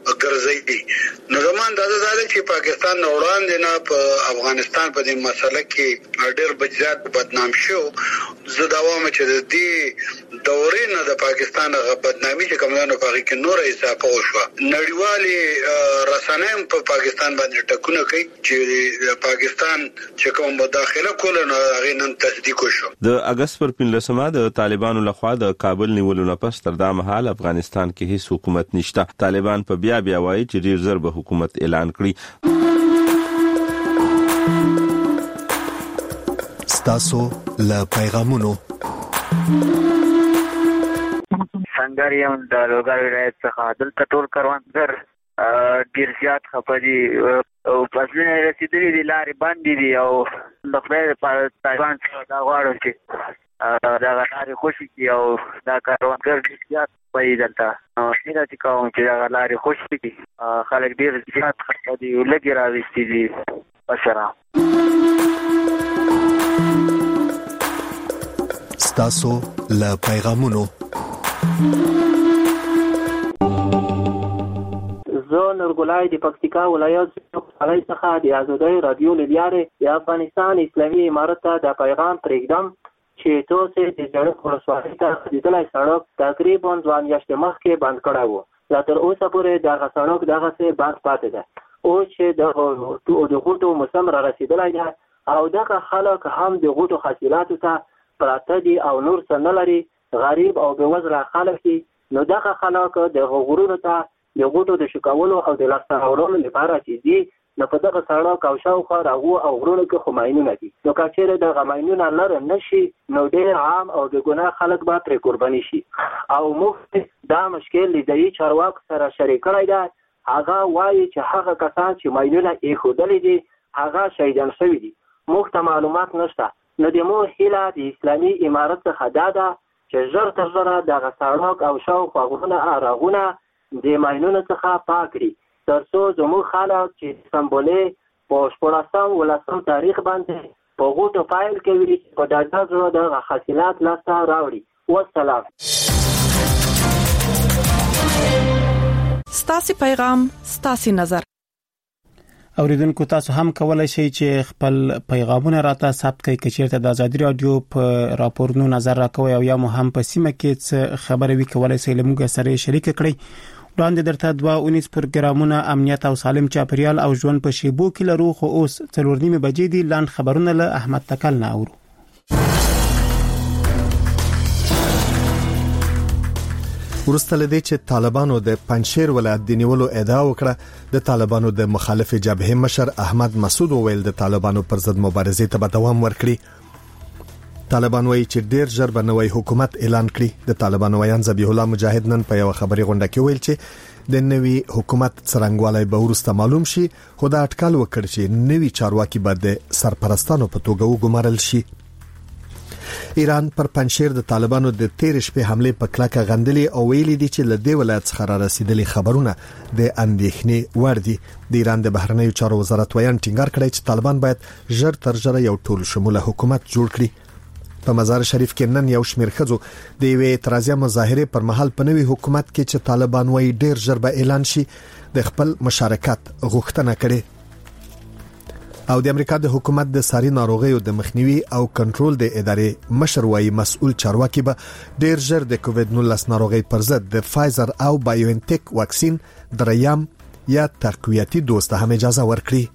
ګرځي. نو زمون د زاده چې پاکستان نه وړاندې نه په افغانستان په دې مسله کې ډیر بجات بدنام شو. زه دا وایم چې د دې دورې نه د پاکستان غ بدنامي چې کومانو په کې نور اضافه وشو. نړیوالې رسنۍ په پاکستان باندې ټکونه کوي چې پاکستان چې کوم مداخله کوله نو هغه نن تصدیق وشو. د اگست پر پنځلسمه د طالبانو لخوا د کابل نیولو نه پس تر دا مهال افغانستان کې هیڅ حکومت نشته. طالبان په بیا بیا وایي چې ډیر زر به حکومت اعلان کړي. ستاسو له پیغامونو څنګه یم د لوګر ولایت څخه دلته ټول کروندګر ډیر زیات خپري او فصلونه رسیدلي دي لارې باندې دي او د خدای لپاره طالبان دا غواړي چې دا لارې خوشي کړي او دا کروندګر ډیر زیات پي دلته نو څنګه چې کوم چې دا لارې خوشي کړي خلک ډیر زیات خپري لګي راوستي دي بشرا. ستاسو له پیغامونو زه نورګلای د پکتیکا ولایت څخه څخه د ازادۍ رادیو لپاره د افغانستان اسلامي امارت ته د پیغام پرېږدم چې تاسو د جړق ولسوالۍ ته د دلای سړک تقریبا ځوان میاشتې مخکې بند کړی وو. لا تر اوسه پورې دغه سړک دغسې بند پاتې ده. اوس چې د غوټو موسم را رسېدلی ده او دغه خلک هم د غوټو حاصلاتو ته پراته دي او نور څه نه لري، غریب او بېوزله خلک دي. نو دغه خلک دغه غرونو ته د غوټو د شکولو او د لاسته راوړلو لپاره چې دي نو په دغه سړک او شاوخوا د هغو او غرونو کې خو ماینونه دي. نو که چېرې دغه ماینونه لرې نه شي نو ډېر عام او بې ګناه خلک به پرې قرباني شي. او موږ دا مشکل د ځایي چارواکو سره شریک کړی ده. هغه وایي چې هغه کسان چې ماینونه ایښودلي دي هغه شهیدان شوي دي. موږ ته معلومات نشته. نو د مو هیله د اسلامي امارت څخه دا ده چې ژر تر ژره دغه سړک او شاوخوا غرونه راغونه د ماینونو څخه پاک کړي تر څو زموږ خلک چې سمبولې په شپاړسم ولسم تاریخ باندې په غوټو پیل کوي په ډاډه زړه دغه حاصلات لاسته راوړي. والسلام. ستاسې پیغام ستاسې نظر. اوریدونکو تاسو هم کولای شئ چې خپل پیغامونه راته ثبت کړئ چې چیرته د آزادي رادیو په راپورونو نظر راکوي او یا مو هم په سیمه کې څه خبرې وی کولای شئ لموږ سره شریک کړئ. وړاندې درته دوه اونیس پروګرامونه امنیت او سالم چاپیریال او ژوند په شیبو کې لرو، خو اوس څلور نیمه بجې دي. لاند خبرونه له احمد تکل نه اورو. ورسته لدی چې طالبانو د پنځشیر ولایت د نیولو ادعا وکړه، د طالبانو د مخالف جبهه مشر احمد مسعود وویل د طالبانو پر ضد مبارزې ته به دوام ورکړي. طالبان وایي چې ډیر ژر به نوی حکومت اعلان کړي. د طالبانو ویان ذبیح الله مجاهد نن په یو خبري غونډه کې ویل چې د نوی حکومت څرنګوالي به ورسته معلوم شي، خو دا اټکل وکړ چې نوی چارواکي به د سرپرستانو په توګه وګمارل شي. ایران پر پنځشیر د طالبانو د تیر شپې حمله په کلکه غندلې او ویلي دي چې له دې ولایت څخه را رسیدلي خبرونه د اندېښنې وړ دي. د ایران د بهرنیو چارو وزارت ویان ټینګار کړی چې طالبان باید ژر تر ژره یو ټول شموله حکومت جوړ کړي. په مزار شریف کې نن یو شمېر ښځو د یوې اعتراضي مظاهرې پر مهال په نوي حکومت کې چې طالبان وایي ډیر ژر به اعلان شي د خپل مشارکت غوښتنه کړې. او د امریکا د حکومت د ساري ناروغیو د مخنیوي او کنټرول د ادارې مشر وايي مسؤل چارواکي به ډیر ژر د کووډ نولس ناروغي پر ضد د فایزر او بایوانټیک واکسین دریم یا تقویتي دوز ته هم اجازه ورکړي.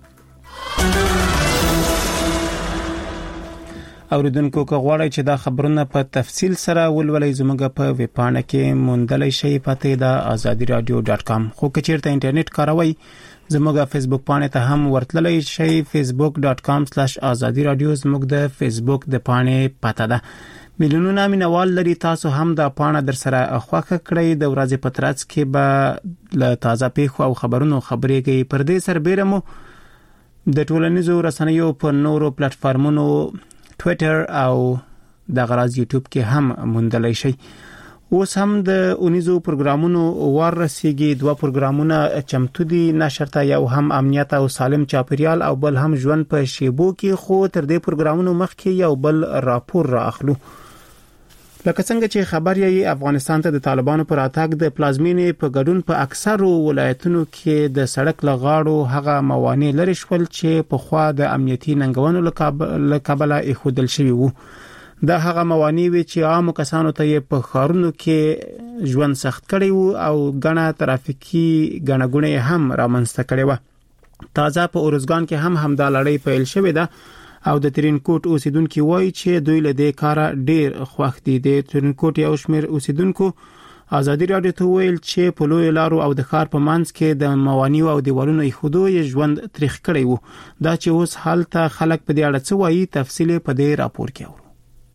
اوریدونکو که غواړئ چې دا خبرونه په تفصیل سره ولولئ زموږ په ویب پاڼه کې موندلای شئ، پته دا آزادی رادیو ډاټ کام. خو که چیرته انټرنیټ کاروئ زموږ فیسبوک پاڼه ته هم ورتللی شئ، facebook dot com slash azadi radio زموږ د فیسبوک د پاڼې پته ده. میلیونونه مینوال لري، تاسو هم دا پاڼه در سره خوښه کړئ. د ورځې په ترڅ کې به له تازه پیښو او خبرونو خبرې کوي. پر دې سربېره مو د ټولنیزو رسنیو په نورو پلیټ فارمونو ټویټر او د غراز یوټیوب کې هم موندلای شئ. اوس هم د اونیزو پروګرامونو ورسیږي. دوه پروګرامونه چمتو دي، نشرته یو هم امنیت او سالم چاپیریال او بل هم ژوند په شیبو کې. خو تر دې پروګرامونو مخکې یو بل راپور را اخلو. لکه څنګه چې خبر یې افغانستان ته د طالبانو پر اتاک د پلازمینې په ګډون په اکثرو ولایتونو کې د سړک لغاړو هغه موانع لري شول چې په خوا د امنیتي ننګونو لکابله ایښودل شوی وو. دا هغه موانع وی چې عام کسانو ته په خارونو کې ژوند سخت کړی وو او غنا ترافیکي غنغونه هم رامنځته کړي وو. تازه په اورزګان کې هم همدا لړۍ پیل شوې ده او د ترینکوټ اوسیدونکو وایي چې دوی له دې کاره ډیر خوښ دي. د ترینکوټ یو شمېر اوسیدونکو آزادي رادیو ته ویل چې په لوی لارو او د ښار په منځ کې د موانع او دیوالونو ایښودو یې ژوند تریخ کړی وو. دا چې اوس حالت خلک په دې اړه څه وایي تفصیل په دې راپور کې اورو.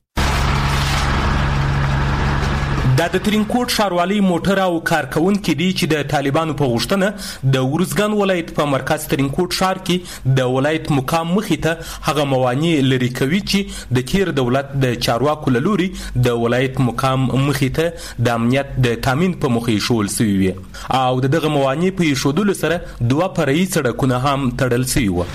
دا د ترینکوټ ښاروالۍ موټر او کارکونکو دي چې د طالبانو په غوښتنه د ورزګان ولایت په مرکز ترینکوټ ښار کې د ولایت مقام مخې ته هغه موانع لري کوي چې د تیر دولت د چارواکو له لوري د ولایت مقام مخې ته د امنیت د تامین په مخ ایښودل شوي وي او دغه موانع په ایښودلو سره دوه فرعي سړکونه هم تړل شوي وو.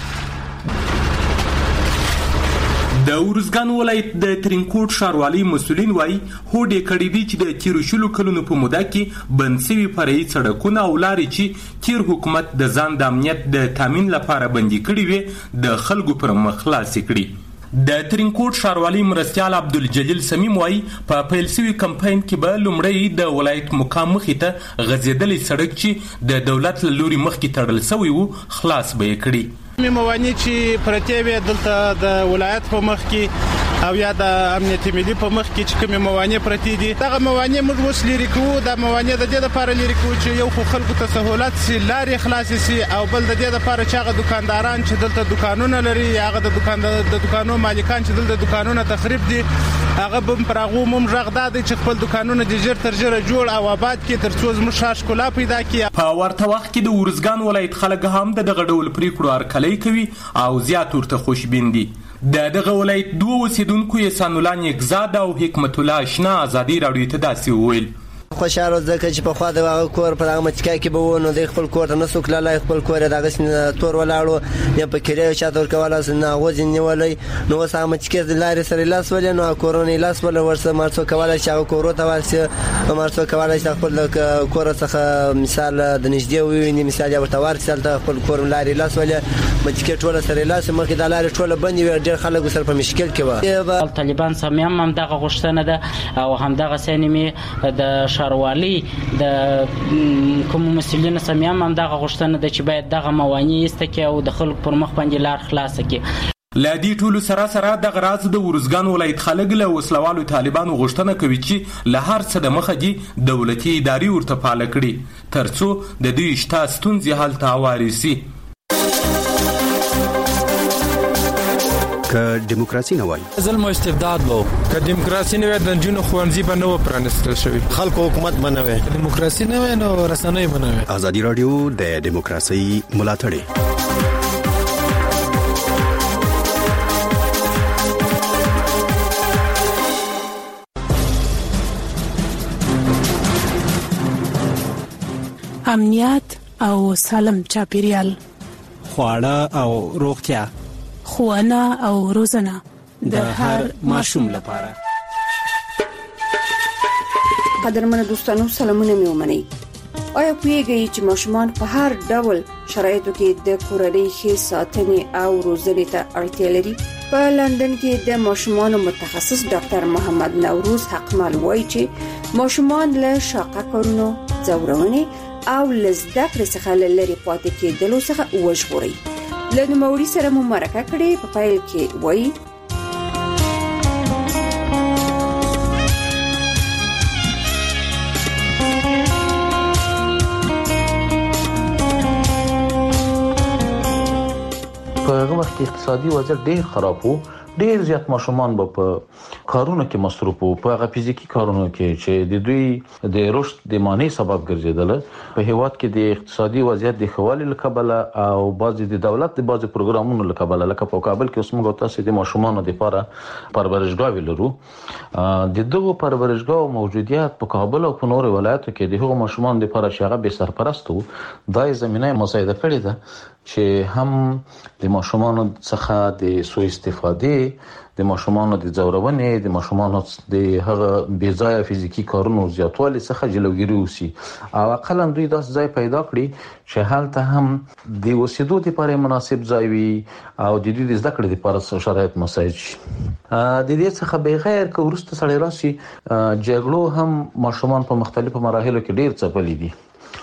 د ورزګان ولایت د ترینکوټ ښاروالۍ مسؤلین وایي هوډ کړی دی چې د تیرو شلو کلونو په موده کې بند شوي فرعي سړکونه او لارې چې تیر حکومت د ځان د امنیت د تامین لپاره بندي کړي وي د خلکو پر مخ خلاصې کړي. د ترینکوټ ښاروالۍ مرستیال عبدالجلیل سمیم وایي په پیل شوي کمپاین کې به لومړی د ولایت مقام مخې ته غځېدلی سړک چې د دولت له لوري مخکې تړل شوی و خلاص به یې کړي. می موانع چې پرتې وي دلته د ولایت په مخ کې او یا د امنیت ملي په مخ کې چې کوم موانع پرتې دي دغه موانع موږ اوس لري کوو. د موانع د دې لپاره لري کوو چې یو خو خلکو ته سہولت سي، لارې خلاص سي، او بل د دې لپاره چې هغه دکانداران چې دلته دکانونه لري، هغه د دکان د دکانونو مالکان چې دلته دکانونه تخریب دي، هغه به پرغو مم رغدا دي چې خپل دکانونه د جیر تر جره جوړ او آباد کې ترڅو زموږ شاش کولا پیدا کړي. په ورته وخت کې د ورزګان ولایت خلک هم دغه ډول پریکړو ارکلي کوي او زیات ورته خوشبین دي. د دغه ولایت دوه اوسیدونکو احسان الله نیکزاد او حکمت الله آشنا آزادي رادیو ته داسې وویل خوشاله ځکه چې په خوا د هغه کور پر هغه مچکا کې به ونه د خپل کور ته نسو کړلای خپل کور دغه سن تور ولاړو یا په کړه چا تور کوله نه غوځ نیولې نو سم مچکې د لارې سره لاس ولې نو کورونی لاس ول ورسره مرڅو کوله چې هغه کور ته ورسه مرڅو کوله چې خپل کور څخه مثال د نږدې ویني مثال یا ورته ورسل ته خپل کور لارې لاس ولې مچکې ټوله سره لاس مخې د لارې ټوله بندي وي ډېر خلک سره په مشکل کې و طالبان سم هم دغه غوښتنه ده او هم دغه سینمي د شاروالی د کوم مسلمانانو سم هم دغه غوښتنه ده چې باید دغه موانع ایستکه او د خلک پر مخ باندې لار خلاص کړي. لادي ټولو سره سره د غراز د ورزګان ولایت خلک له وسلوالو طالبانو غوښتنه کوي چې له هر څه د مخه دي دولتي ادارې ورته فعال کړي ترڅو د دوی شته ستونزې حل ته وارسي. که دیموکراسي نه وای ظلم او استبداد وو که دیموکراسي نه وای د جنونو خوانزي به نو پرانستل شوی خلکو حکومت بنوي دیموکراسي نه وای نو رسنۍ بنوي. ازادي رادیو د دیموکراسي ملاتړ امنیت او سالم چاپیریال خواړه او روغتیا خوانه او روزنه د هر ماشوم لپاره. قدرمن دوستانو سلامونه مې ومنئ. آیا پوهیږئ چې ماشومان په هر ډول شرایطو کې د کورنۍ ښې ساتنې او روزنې ته اړتیا لري؟ په لندن کې د ماشومانو متخصص ډاکټر محمد نوروز حقمل وایي چې ماشومان له شاقه کارونو، ځورونې او لزده کړې څخه لري پاتې کېدلو څخه وژغوري. له نوموړي سره مو مرکه کړې په فایل کې وایي په هغه وخت کې اقتصادي وضعیت ډېر خراب وو. ډېر زیات ماشومان به په کارونو کې مصروف وو، په هغه فزیکی کارونو کې چې د دوی د رشد د مانع سبب ګرځیدل. په هیواد کې د اقتصادي وضعیت د خوالي لکبله او بعضي د دولت د بعضي پروګرامونو لکبله لکه په کابل کې اوس موږ تاسو د ماشومانو لپاره پرورشګاوې لرو. د دغه پرورشګاو موجودیت په کابل او په نورو ولایتو کې د هغو ماشومانو لپاره چې هغه به سرپرست وو دای زمينه مساعده کړې ده چې هم د ماشومانو څخه د سوء استفاده، د ماشومانو د ځورونې، د ماشومانو د هغه بې ځایه فزیکی کارونو زیاتوالي څخه جلوګیری وسی او اقلا دوی داس ځای پیدا کړي چې هلته هم د اوسېدو لپاره مناسب ځای وي او د دې د زده کړې لپاره شرایط مساعد شي. د دې څخه بغیر که ورسته سړی راشي جګړو هم ماشومان په مختلفو مراحلو کې ډیر ځپلي دي،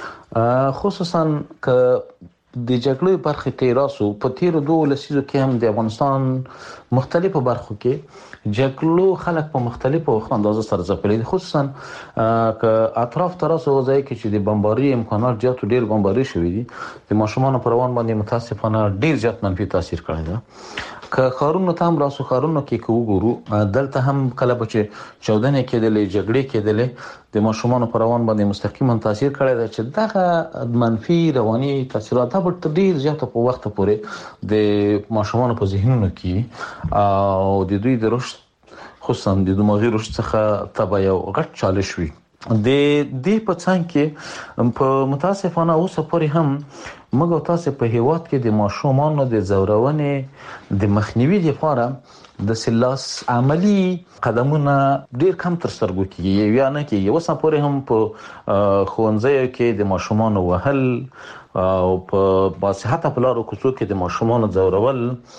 خصوصا که د جګړې برخه کې راسو په تیر دوه لسیزو کې هم د افغانستان مختلفو برخو کې جګړو خلک په مختلفو اندازو سره ځپلي دي، خصوصا که اطراف تراسو ځای کې چې د بمباري امکانات زیات ډیر بمباري شوي دي د ماشومان پر روان باندې متاسفانه ډیر زیات منفي تاثیر کړی دی. که خارونو ته هم راسو خارونو کې کو وګورو دلته هم کله به چې چودنې کېدلې جګړې کېدلې د ماشومان پر روان باندې مستقیما تاثیر کړی دی چې دغه منفي رواني تاثیرات به ډیر زیات په وخت پورې د ماشومان په ذهنونو کې او د دوی د رشد خصوصا د دماغي رشد څخه تبع یو غټ چالش وي. د دې په څنګ کې په متاسفانه اوس پورې هم موږ تاسو په هیواد کې د ماشومانو د ځورونې د مخنیوي لپاره د سلاس عملی قدمونه ډیر کم تر سترګو کېږي یا نه کېږي. اوس پورې هم په ښوونځیو کې د ماشومانو وهل او په باصحته پلارو کوڅو کې د ماشومانو ځورول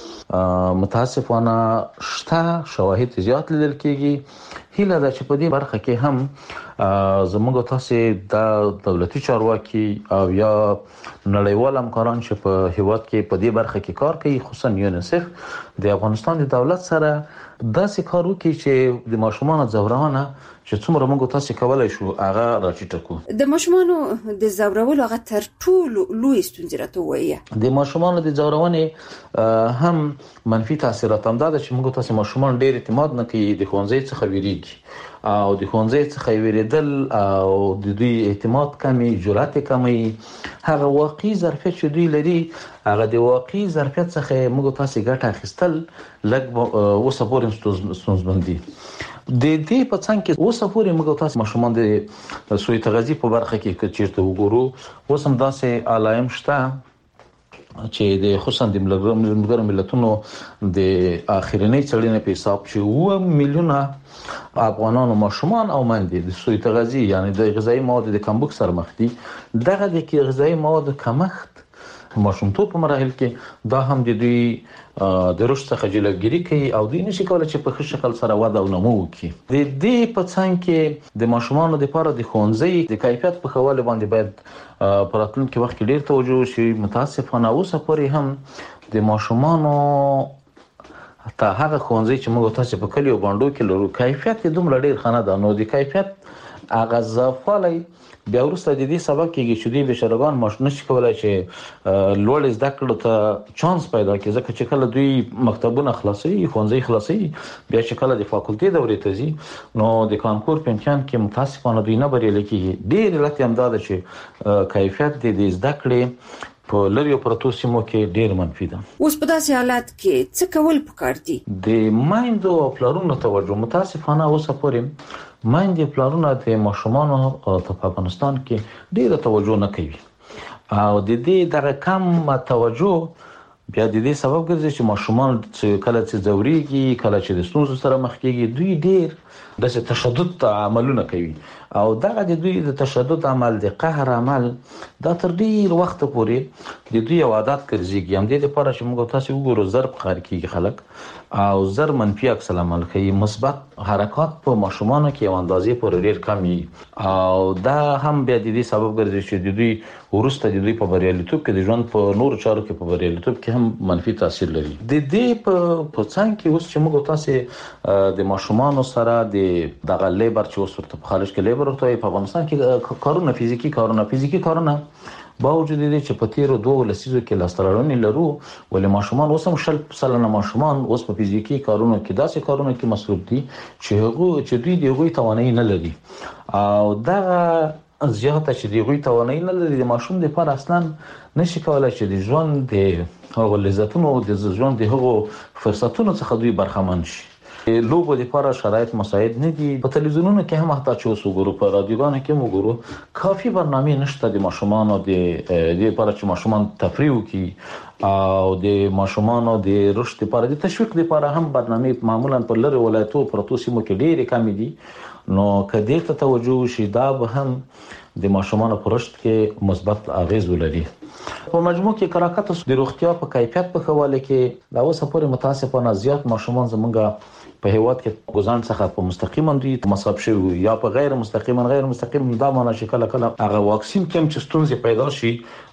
متاسفانه شته شواهد زیات لیدل کېږي. هیله ده چې په دې برخه کې هم زموږ تاسو د دولتي چارواکي او یا نړیوال همکاران چې په هیواد کې په دې برخه کې کار کوي خصوصا یونیسف د افغانستان د دولت سره داسې کار وکړي چې د ماشومانو ځورونه چې څومره موږ تاسو کولای شو هغه راټیټ کړو. د ماشومانو د ځورولو هغه تر ټولو لوی ستونزه راته وایي. د ماشومانو د ځورونې هم منفي تاثیرات هم دا چې موږ تاسو ماشومان ډیر اعتماد نه کوي، د ښوونځي څخه ویریږي او د ښوونځي څخه ویریدل او د دوی اعتماد کمی، جرأت کمی، هغه واقعي ظرفیت چې دوی لري هغه د واقعي ظرفیت څخه موږ تاسو ګټه اخیستل لږ اوسه پورې ستونزمن دي. د دې په څنګ کې اوس پورې موږ تاسو ماشومان د سوی تغذیه په برخه کې چیرته وګورو اوس هم داسې علایم شته چې د خصوصا د ملګرو ملتونو د اخرنۍ څېړنې په حساب چې اوه میلیونه افغانانو ماشومان او میندې د سوی تغذیه یعنی د غذایی موادو د کمبود سره مخ دي. دغه د غذایی موادو کمښت ماشومتوب په مراحل کې دا هم د دوی د رشد څخه جلوګیری کوي او دوی نشي کولای چې په ښه شکل سره وده او نمو وکړي. د دې په څنګ کې د ماشومانو لپاره د ښوونځي د کیفیت په ښه والي باندې باید په راتلونکي وخت کې ډیر توجه وشي. متاسفانه اوسه پورې هم د ماشومانو ته هغه ښوونځي چې موږ تاسو په کلیو باندې کې لرو کیفیت دومره ډیر خنه ده نو د کیفیت هغه ضعفالی بیا ورسته د دې سبب کېږي چې دوی بشرګان ماشومان نشي کولای چې لوړ زده کړو ته چانس پیدا کړي ځکه چې کله دوی مکتبونه خلاصي ښوونځي خلاصي بیا چې کله د فاکولټي دورې ته ځي نو د کانکور په امتحان کې متاسفانه دوی نه بریالي کېږي. ډېر علت هم دا ده چې کیفیت د زده کړې په لریو پروتو سیمو کې ډېر منفي ده. اوس په داسې حالت کې څه کول پکار دي؟ د مایندو او پلارونو توجه متاسفانه اوسه پورې مایندې پلارونه د ماشومانو په افغانستان کې ډېره توجه نه کوي او د دې دغه کم توجه بیا د دې سبب ګرځي چې ماشومان کله چې ځوريږي کله چې د ستونزو سره مخ کېږي دوی ډېر د تشدد عملونه کوي او دغه د دوی د تشدد عمل د قهر عمل دا تر ډیر وخت پورې د دوی عادت ګرځي. هم د دې لپاره چې موږ تاسو وګورو ضرب قهر کیږي خلک او زر منفي عکس العمل کوي مثبت حرکات په ماشومانو کې یو اندازې پورې ډیر کمی او دا هم بیا د دې سبب ګرځي چې د دوی ورسته د دوی په بریالیتوب کې د ژوند په نور چارو کې په بریالیتوب کې هم منفي تاثیر لري. د دې په څنګ کې اوس چې موږ تاسو د ماشومانو سره د دغه لیبر چې اوس ورته په خارج کې لیبر ورته په افغانستان کې کارونه فزیکی کارونه فزیکی کارونه باوجود دې چې په تیرو دوه لسیزو کې لاسترالونی لرو ولې ماشومان اوس هم شل سلنه ماشومان اوس په فزیکی کارونو کې داسې کارونه کې مصروف دي چې هغه چې دوی دغه توانایي نه لري او دا زیاته چې دغه توانایي نه لري د ماشوم لپاره اصلا نشي کولای چې د ژوند د هغو لذتونو او د ژوند د هغو فرصتونو څخه دوی برخمن شي. لوبو لپاره شرایط مساعد نه دي. په تلویزیونونو کې هم حتی چې اوس وګورو په رادیوګانو کې وګورو کافي برنامه نشته د ماشومانو د دې لپاره چې ماشومان تفریح وکړي او د ماشومانو د رشد لپاره د تشویق لپاره هم برنامه معمولا په لری ولایتو پروتو سیمو کې ډېرې کمې دي نو کدی ته توجه شي دا به هم د ماشومانو پر رشد کې مثبت اغیز ولري. په مجموع کې کراکات د روغتیا په کیفیت په حواله کې دا اوسه پورې متاسفانه زیات ماشومان زمونږ په هیواد کې ګزان څخه په مستقیما دوی مصاب شوی یا په غیر مستقیما غیر مستقیم دا معنی چې کله کله هغه واکسین کوم چې ستونزې پیدا شي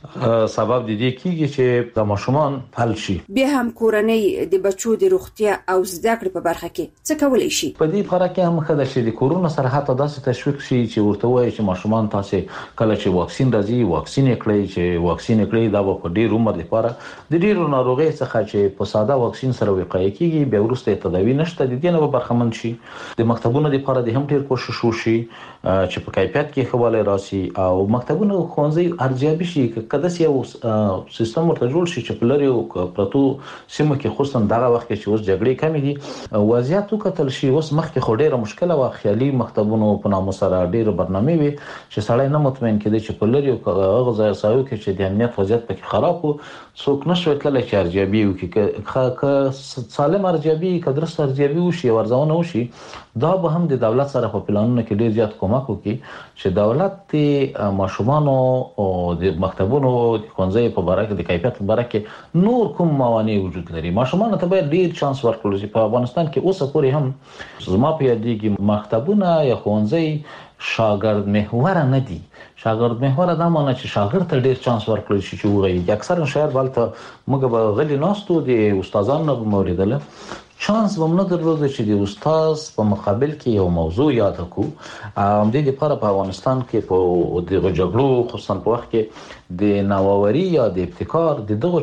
سبب د دې کیږي چې د ماشومان حل شي. بیا هم کورنۍ د بچو د روغتیا او زده کړې په برخه کې څه کولای شي؟ په دې لپاره کې هم خدای شي د کورونا سره حتی داسې تشویق شي چې ورته وایي چې ماشومان تاسو کله چې واکسین راځي واکسین کړئ چې واکسین کړئ دا په ډیر عمر لپاره د ډیرو ناروغي څخه چې په ساده واکسین سره وقایه کیږي بیا وروسته تداوی نشته د دې نه برخمن شي. د مکتبونو لپاره د هم ډیر کوشش وشي چې په کیفیت کې خواله راسي او مکتبونو ښوونځي ارزیابي شي کله چې یو سیستم ورته جوړ شي چې په لري او پروتو سیمو کې خصوصا دغه وخت کې چې اوس جګړې کمې دي وضعیت وکتل شي اوس مخکې خو ډیره مشکله و خیالي مکتبونو په نامه سره ډیره برنامه وي چې سړی نه مطمئن کېدی چې په لري او هغه ځای سایو کې چې د امنیت وضعیت پکې خراب وو څوک نشو تللی چې ارزیابي وکړي که سالم ارزیابي که درست ارزیابي وشي ورزونه وشي دا به هم د دولت سره په پلانونو کې ډیر زیات کومک وکړي چې دولت د ماشومانو او د مکتبونو د ښوونځیو په باره کې د کیفیت په باره کې نور کوم موانع وجود لري. ماشومانو ته باید ډیر چانس ورکړل شي. په افغانستان کې اوسه پورې هم زما په یادېږي مکتبونه یا ښوونځي شاګرد محور نه دي. شاګرد محور دا معنی چې شاګرد ته ډیر چانس ورکړل شي چې وغږیږي. اکثرا شاعر بلته موږ به غلي ناستو د استادانو په موریدله چانس هم نه درلود چې د استاد په مقابل کې یو موضوع یاد کړو. ام د دې لپاره په افغانستان کې په دغه جګړو خصوصا په وخت کې د نوآوری یا د ابتکار د دغه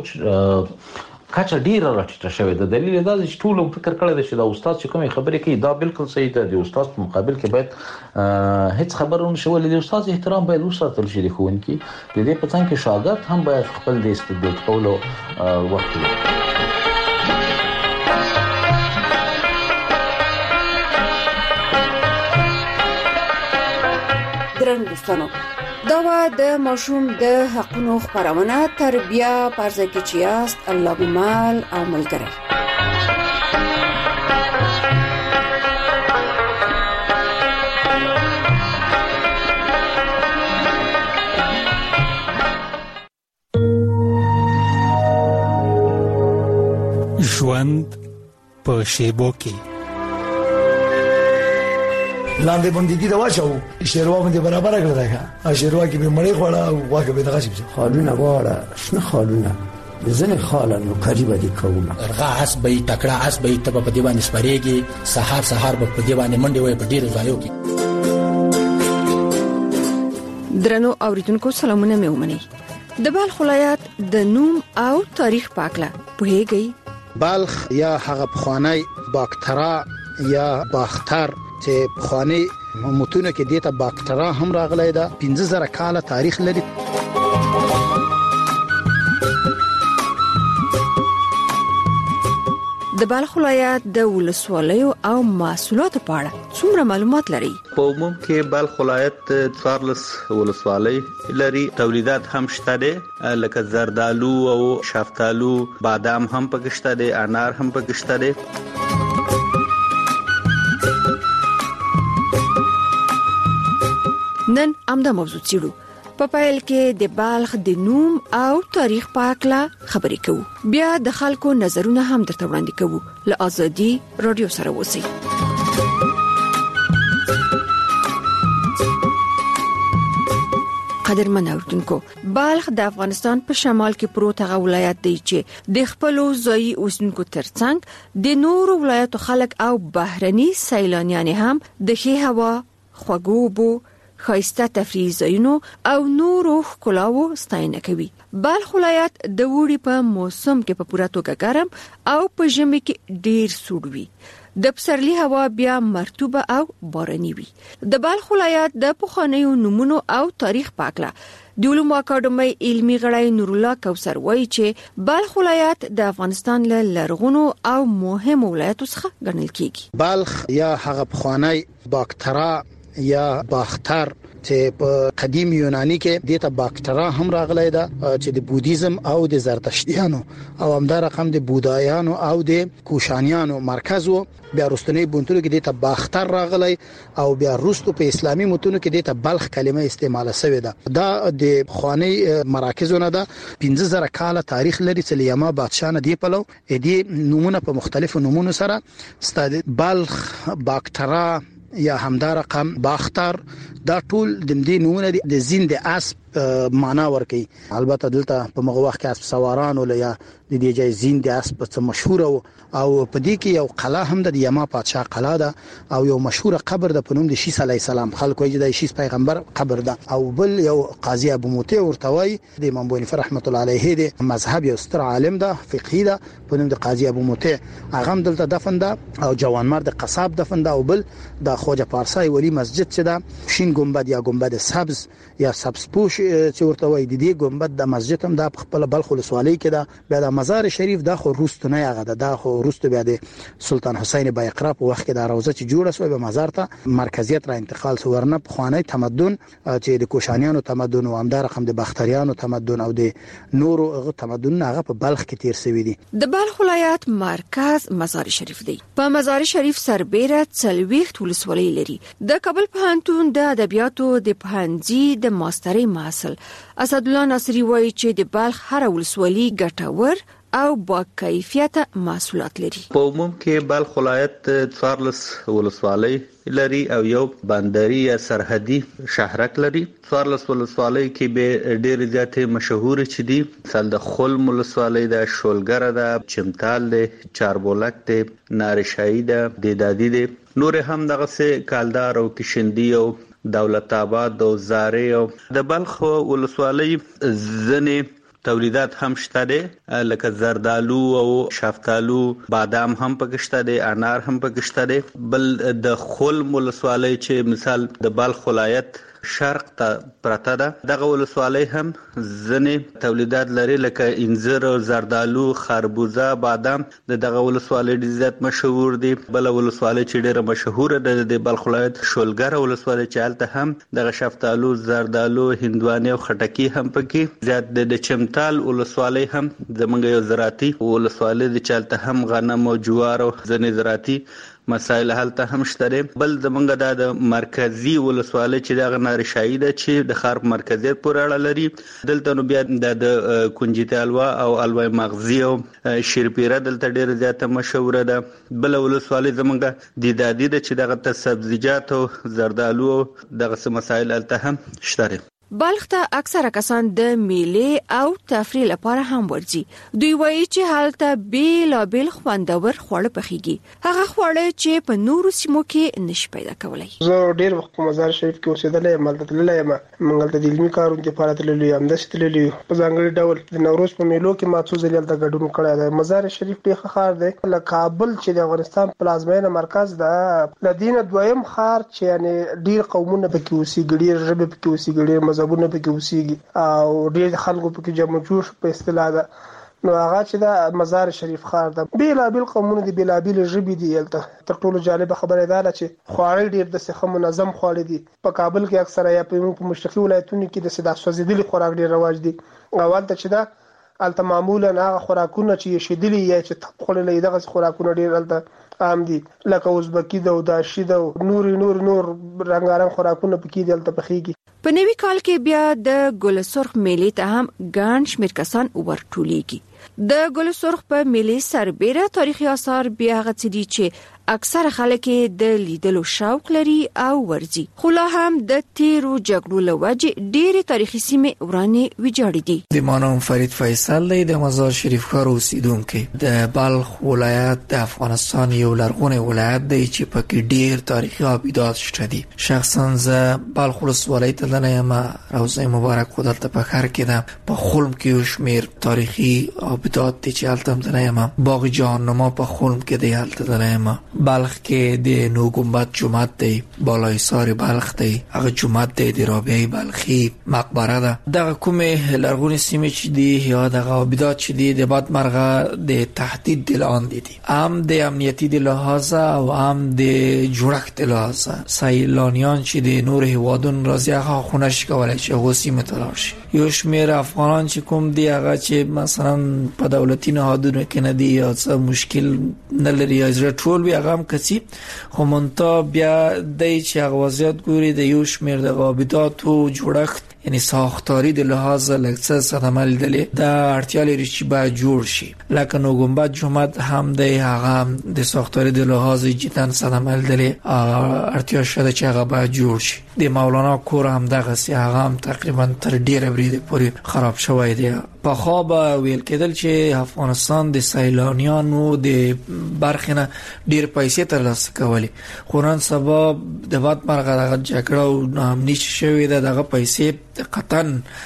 کچه ډیره راټیټه شوې ده. دلیل دا دی چې ټول فکر کړی دی چې دا استاد چې کومې خبرې کوي دا بالکل صحیح ده. د استاد په مقابل کې باید هیڅ خبره ونه شي ولې د استاد احترام باید وساتل شي. د ښوونکي د دې په څنګ کې شاګرد هم باید خپل د استدلال کولو وخت ولري. ګران دوستانو دا و د ماشوم د حقونو خبرونه تربیه پرځای کې چیاست الله بمال او ملګری ژوند په شیبو کې لاندې باندې دي دا واچو شیروا باندې برابر کړل راځه شیروا کې به مړې خوړه او واګه به دغه شي خالونه غواړه شنه خالونه ځنه خالونه قریبه دي کومه ارغا اس به تکړه اس به ته په دیوان سپریږي سحر سحر په دیوان منډي وي په ډیرو ځایو کې درنو اوریدونکو سلامونه مې ومني د بلخ ولایت د نوم او تاریخ پاکله پوهیږي بلخ یا هغه بخوانی باکترا یا باختر چې بخوانی متونه کې دیته باکترا هم راغلی دا پنځه زره کاله تاریخ لري د بلخ ولایت د ولسوالیو او محصولاتو په اړه څومره معلومات لري په عموم کې بلخ ولایت څوارلس ولسوالۍ لري تولیدات هم شته دي لکه زردالو او شفتالو بادام هم پکې شته دي انار هم پکې شته دي نن امدا موضوع چیرو په پایل کې د بلخ د نوم او تاریخ په اړه خبرې کوو بیا د خلکو نظرونه هم درته وړاندې کوو له ازادي رادیو سره اوسئ قدرمن اوردونکو بلخ د افغانستان په شمال کې پروت هغه ولایت دی چې د خپل ځای اوسنکو ترڅنګ د نورو ولایتو خلک او بهرني سیلانیان هم د ښه هوا خوګوبو خاصه تفریحي ځایونو او نورو ښکلاو ستاینه کوي بلخ ولایت د وړي په موسم کې په پوره توګه ګرم او په ژمي کې ډیر سوړ وي د پسرلي هوا بیا مرطوبه او باراني وي د بلخ ولایت د پخوانیو نمونو او تاریخ پاکله د علومو اکاډمۍ علمي غړی نور الله کوثر وایي چې بلخ ولایت د افغانستان له لرغونو او مهمو ولایتو څخه ګڼل کیږي بلخ یا هغه پخوانی باکترا یا باختر چې په قدیم یونانی کې دته باکترا هم راغلی دا چې د بودیزم او د زرتشتیانو او همدار رقم د بودایانو او د کوشانیانو مرکز وو بیا رستنی بونتلو کې دته باختر راغلی او بیا رستو په اسلامي متونو کې دته بلخ کلمه استعماله شوې ده دا د خوانی مراکزونه ده پنځه زره کاله تاریخ لري چې لیما بادشاه نه دی پلو دې نمونه په مختلفو نمونو سره ستاد بلخ باکترا یا همدار رقم باختر دا ټول د دې نمونه د زین د اسب معنا ورکي البته دلته په مغه وخت کې اسب سواران ول یا د دې ځای زین د اسب څخه مشهور او په دې کې یو قلعه هم د یما پادشاه قلعه ده او یو مشهور قبر د پنوم د شیس علی السلام خلکو یې د شیس پیغمبر قبر ده او بل یو قاضي ابو موتی ورتوي د امام بونیفر رحمت الله علیه د مذهب یو ستر عالم ده فقيه ده پنوم د قاضي ابو موتی هغه دلته دفن ده او جوانمرد قصاب دفن ده او بل د خوجه پارسای ولی مسجد چې ده شین ګمبد یا ګمبد سبز یا سبز پوش چې ورته وای د دې ګمبد د مسجد هم د خپل بلخ ولسوالۍ کې ده بیا د مزار شریف د خو روستو نه هغه ده د خو روستو بیا د سلطان حسین بایقرا په وخت کې د روزه چې جوړه شوې به مزار ته مرکزیت را انتقال شو ورنه په خوانی تمدن چې د کوشانیانو تمدن او همدار رقم د باختریانو تمدن او د نورو تمدن هغه په بلخ کې تیر شوی دي د بلخ ولایت مرکز مزار شریف دی په مزار شریف سربېره څلويخت ولسوالۍ لري د کابل پوهنتون د ادبیاتو د پوهنځي د ماسترۍ محصل اسد الله ناصری وایي چې د بلخ هر ولسوالۍ ګټور او با کیفیت محصولات لري په عموم کې بلخ ولایت څوارلس ولسوالۍ لري او یو بندري یا سرحدي شهرک لري څوارلس ولسوالۍ کې به ډېر زیاتې مشهور چي دي مثال د خلم ولسوالۍ د شولګره د چمتال د چاربولک د نارشای د ددادي د نور هم دغه سه کالدار او کشندی او دولت آباد او زارې او د بلخ ولسوالۍ ځنې تولیدات هم شته دي لکه زردالو او شفتالو بادام هم پکې شته دي انار هم پکې شته دي بل د خلم ولسوالۍ چې مثال د بلخ ولایت شرق ته پرته ده. دغه ولسوالۍ هم ځنې تولیدات لري لکه انځر، زردالو، خربوزه، بادام. دغه ولسوالۍ ډېر زیات مشهور دي. بل ولسوالۍ چې ډېره مشهوره ده د بلخ ولایت شولګره ولسوالۍ چې هلته هم دغه شفتالو، زردالو، هندوانه او خټکی هم پکې زیات د چمتال ولسوالۍ هم زمونږ یو زراعتي ولسوالۍ د چالت هم غنم او جوار او ځنې زراعتي مسایل هلته هم شته. بل زمونږ د مرکزی ولسوالۍ چې دغه نارشایي ده چې د ښار په مرکزیت پورې اړه لري. دلته نو بیا د کنجیت الوا او الوای مغزی او شیرپیره دلته ډېر زیاته مشهوره ده. بل ولسوالۍ زمونږ د دادی ده چې دغه ته سبزیجات او زردالو دغه مسایل هلته هم شته. بلخ ته اکثره کسان د میلې او تفریح لپاره هم ورځي. دوی وایي چې هلته بیلابیل خوندور خواړه پخېږي، هغه خواړه چې په نورو سیمو کې نشي پیدا کولای. زه ډېر وخت په مزار شریف کې اوسېدلی یم، هلته تللی یم. موږ هلته د علمي کارونو لپاره تللي یو، همداسې تللي یو. په ځانګړي ډول د نوروز په میلو کې ما څو ځلې هلته ګډون کړی دی. مزار شریف ډېر ښه ښار دی. له کابل چې د افغانستان پلازمینه مرکز ده، له دې نه دویم ښار چې یعنې ډېر قومونه پکې اوسېږي، ډېر ژبې پکې اوسېږي، ډېر مذهبونه پکې اوسېږي او ډېر خلکو پکې جمع جوړ په اصطلاح ده. نو هغه چې دا مزار شریف ښار ده، بیلابیل قومونه دي، بیلابیل ژبې دي. هلته تر ټولو جالبه خبره دا ده چې خواړه ډېر داسې ښه منظم خواړه دي. په کابل کې اکثره یا په مشرقي ولایتونو کې داسې دا سوځېدلي خوراک ډېر رواج دي. او هلته چې دا هلته معمولا هغه خوراکونه چې شیدلي یا چې تپ خوړلي دغه خوراکونه ډېر هلته عام دي، لکه ازبکی ده او داشي ده او نور نور نور رنګارنګ خوراکونه پکې دي هلته پخېږي. په نوي کال کې بیا د ګل سرخ میلې ته هم ګڼ شمېر کسان ورټولېږي. د ګل سرخ په میلې سربېره تاریخي آثار بیا هغه څه دي چې اکثره خلک د لیدلو شوق لري او ورځي. خو لا هم د تیرو جګړو له وجې ډېرې تاریخي سیمې ورانې ویجاړې دي. د ما نوم فرید فیصل دی، د مزار شریف ښار اوسیدونکی. د بلخ ولایت د افغانستان یو لرغونی ولایت دی چې پکې ډېر تاریخي آبدات شته دي. شخصا زه بلخ ولسوالۍ ته تللی یم، روضه مبارک خو دلته په ښار کې ده. په خلم کې یو شمېر تاریخي آبدات دي چې هلته هم تللی یم. باغ جهاننما په خلم کې دی، هلته تللی یم. بلخ کې د نو گنبد جومات دی، بالای سار بلخ دی، هغه جومات دی د رابعه بلخی، مقبره ده. دغه کومې لرغونې سیمې چې دي یا دغه آبدات چې دي د باد مرغه د تهدید د لاندې دي، هم د امنیتي د لحاظه او هم د جوړښت د لحاظه. سیلانیان چې د نور هیوادونو راځي هغه خو نشي کولی چې هغو سیمو ته لاړ شي. یو شمېر افغانان چې کوم دي هغه چې مثلا په دولتي نهادونو کې نه دي یا څه مشکل نه لري یا زړه ټول وي، هغه هم کسي. خو منتها بیا دی چې هغه وضعیت ګوري د یو شمېر د آبداتو جوړښت یعنی ساختاری د لحاظ لکه صدمه لیدلې دا اړتیا لري چې باید جوړ شي. لکه نو گنبد جومات هم دی، هغه د ساختاری د لحاظ جدا صدمه لیدلې اړتیا شته چې هغه باید جوړ شي. د مولانا کور هم دغه سي، هغه هم تقریبا تر ډیره بریده پورې خراب شوی دی. په خو به ویل کېدل چې افغانستان د سیلانیانو د برخنه ډیر پیسې ترلاسه کوي، خو نن سبا د باد مرغه د جګړه او نامني شوی دغه پیسې قطعا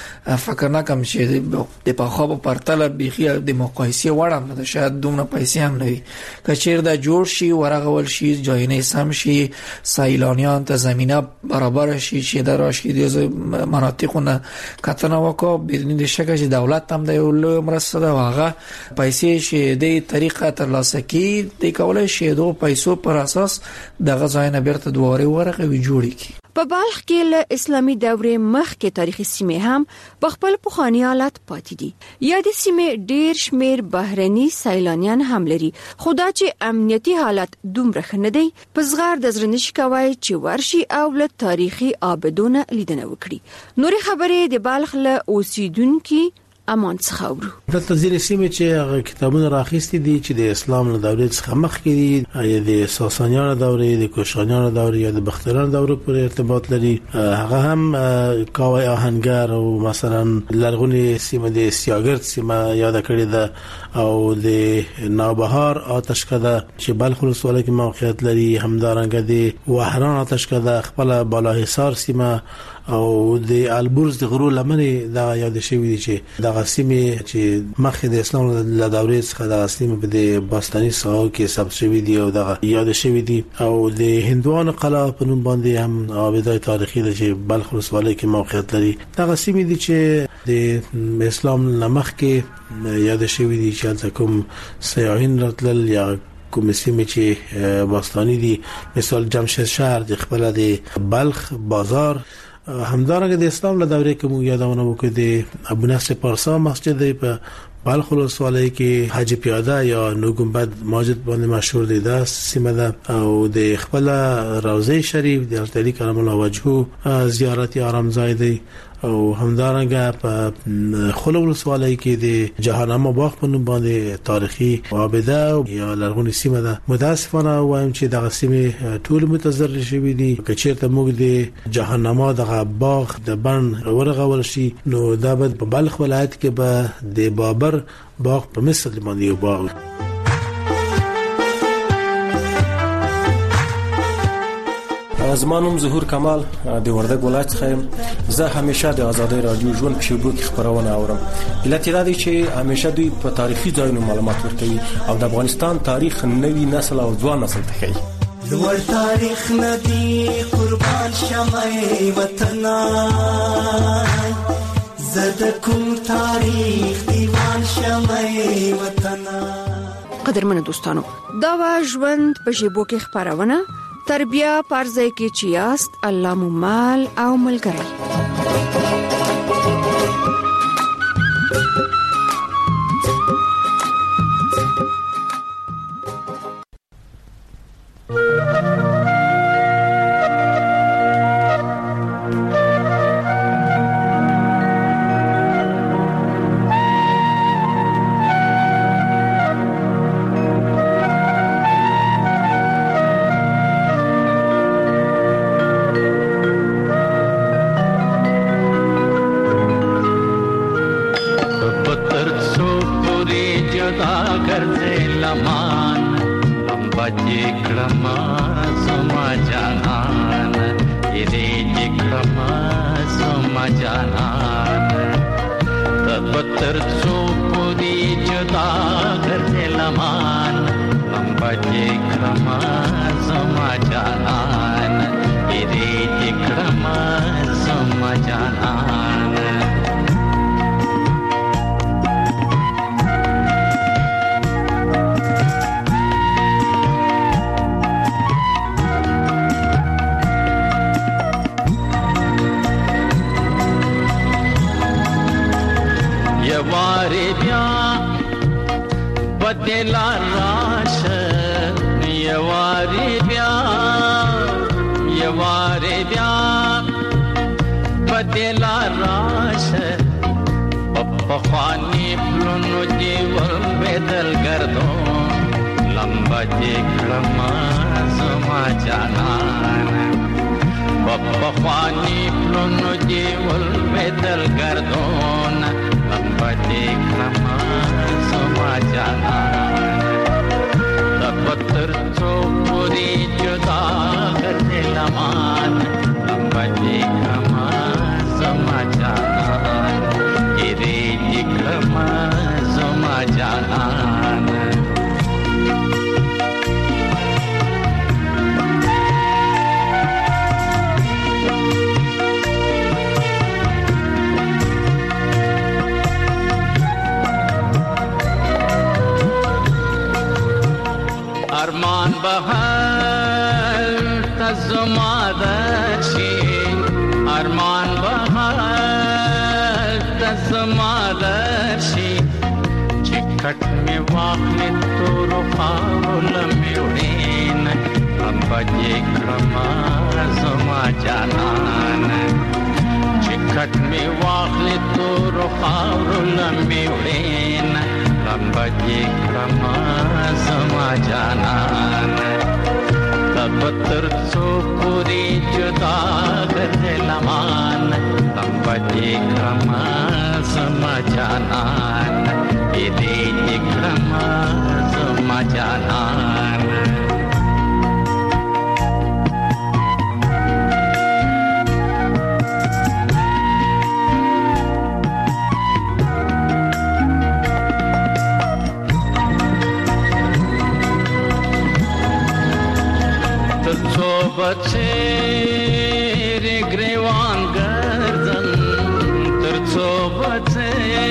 فکر نه کوم چې د په خو په پرتله بيخي د مقایسه وړم نه، شاید دومره پیسې هم نه وي. کچیر دا جوړ شي، ورغول شي، ځایونه سم شي، سیلانیان ته زمينه برابر شي چې د راشي د مناطقونه کتنه وکړي بدون د شک چې دولت هم د یو لوی مرسته ده، هغه پیسې چې د طریقه ترلاسه کی د کولای شي د پیسو پر اساس د غزاینه بیرته دواره ورغه وی جوړی کی. په بلخ کې له اسلامي دورې مخکې تاریخي سیمې هم په خپل پخوانی حالت پاتې دي. یا د سیمې ډیر شمیر بهرني سیلانیان هم لري، خدا چې امنیتي حالت دومره ښه نه دی، په زغر د زړه نشي کوي چې ورشي او له تاریخي آبدونه لیدنه وکړي. نورې خبرې د بلخ له اوسیدونکو امان څخه ورو. دلته ځینې سیمې چې کتابونه راخېستي دي چې د اسلام له دورې څخه مخکې دي، یا د ساسانیانو دورې، د کوشانیانو دورې یا د بختیارانو دورې پورې ارتباط لري. هغه هم کاوی آهنګر او مثلا لرغونې سیمه د سیاګرد سیمه یاد کړې ده، او د نوبهار آتشکده چې بلخ ولسوالۍ کې موقعیت لري، همدارنګه د وحران آتشکده، خپل بالاحصار سیمه او د البرز د غرو لمنې دا یاد شوی دي چې دا دغه سیمه چې مخکې د اسلام له دورې څخه دغه سیمه په د باستاني ساحو کې ثبت شوی دی او دغه یاد شوی دی او د هندوانو قلعه په نوم باندې هم آبادای تاریخي د چې بلخ ولسوالۍ کې موقعیت لري. دغه سیمه دي چې د اسلام لمخ کې یاد شوی دی چې کوم سیاحین راتلل یا کوم سیمه چې باستاني دي مثال جمشید شهر د خپل د بلخ بازار همدارنګه د اسلام له دورې کې مو یادونه وکړه د ابو نصر پارسا مسجد په بلخ ولسوالۍ کې حج پیاده یا نو گنبد مسجد باندې مشهور دی. دا سیمه ده او د خپل روضه شریف د حضرت علی کرم الله وجهه زیارت آرامځای دی او همدارنګه په خلو ولسوالۍ کې د جهانما باغ په نوم باندې تاریخي آباده یا لرغونی سیمه ده. متاسفانه وایم چې دغه سیمه ټول متضرر شوی دي. که چیرته موږ د جهانما دغه باغ د بن ورغول شي نو دا به په بلخ ولایت کې به د بابر باغ په مثل باندې یو باغ. زمانوم ظهور کمال د وردګ ولایت څخه زه همیشه د آزادۍ رادیو ژوند په شیبو کې خبرونه اورم. علت دا دی چې همیشه دوی په تاریخي ځایونو معلومات ورکوي او د افغانستان تاریخ نوی نسل او ځوان نسل ته ښيي. لوړ تاریخ ندی قربان شمعي وطن زد کوم تاریخ دیوان شمعي وطن. قدرمن دوستانو دا وا ژوند په شیبو کې خبرونه تربیه پرځای کې چیاست الله مو مال او ملګری. ارمان بهر تزمادشی ارمان بهر تزمادشی چکٹ میں واخل تو رخاول میوڑین ام بجے کرما زما جانان چکٹ میں واخل تو رخاول میوڑین بجے کرما زما جانان تبتر سو پوری جدا گرے لمان بجے کرما زما جانان دے کرما زما جانان بچه گریوان گردن تر څو بچه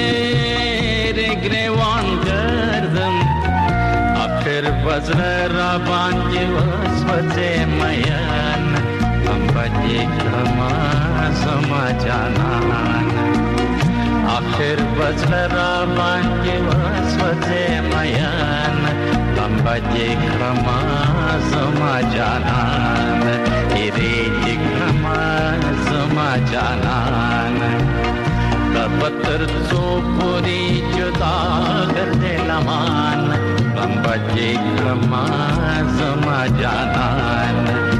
گریوان گردن اخر بزر را باندې وسوځه میان هم پدې کما سما جانان اخر بزر را باندې وسوځه میان هم پدې کما سما جانان اره دې کما سما جانان پتر څو پوری جدا کړه لمان بم بچې کما سما جانان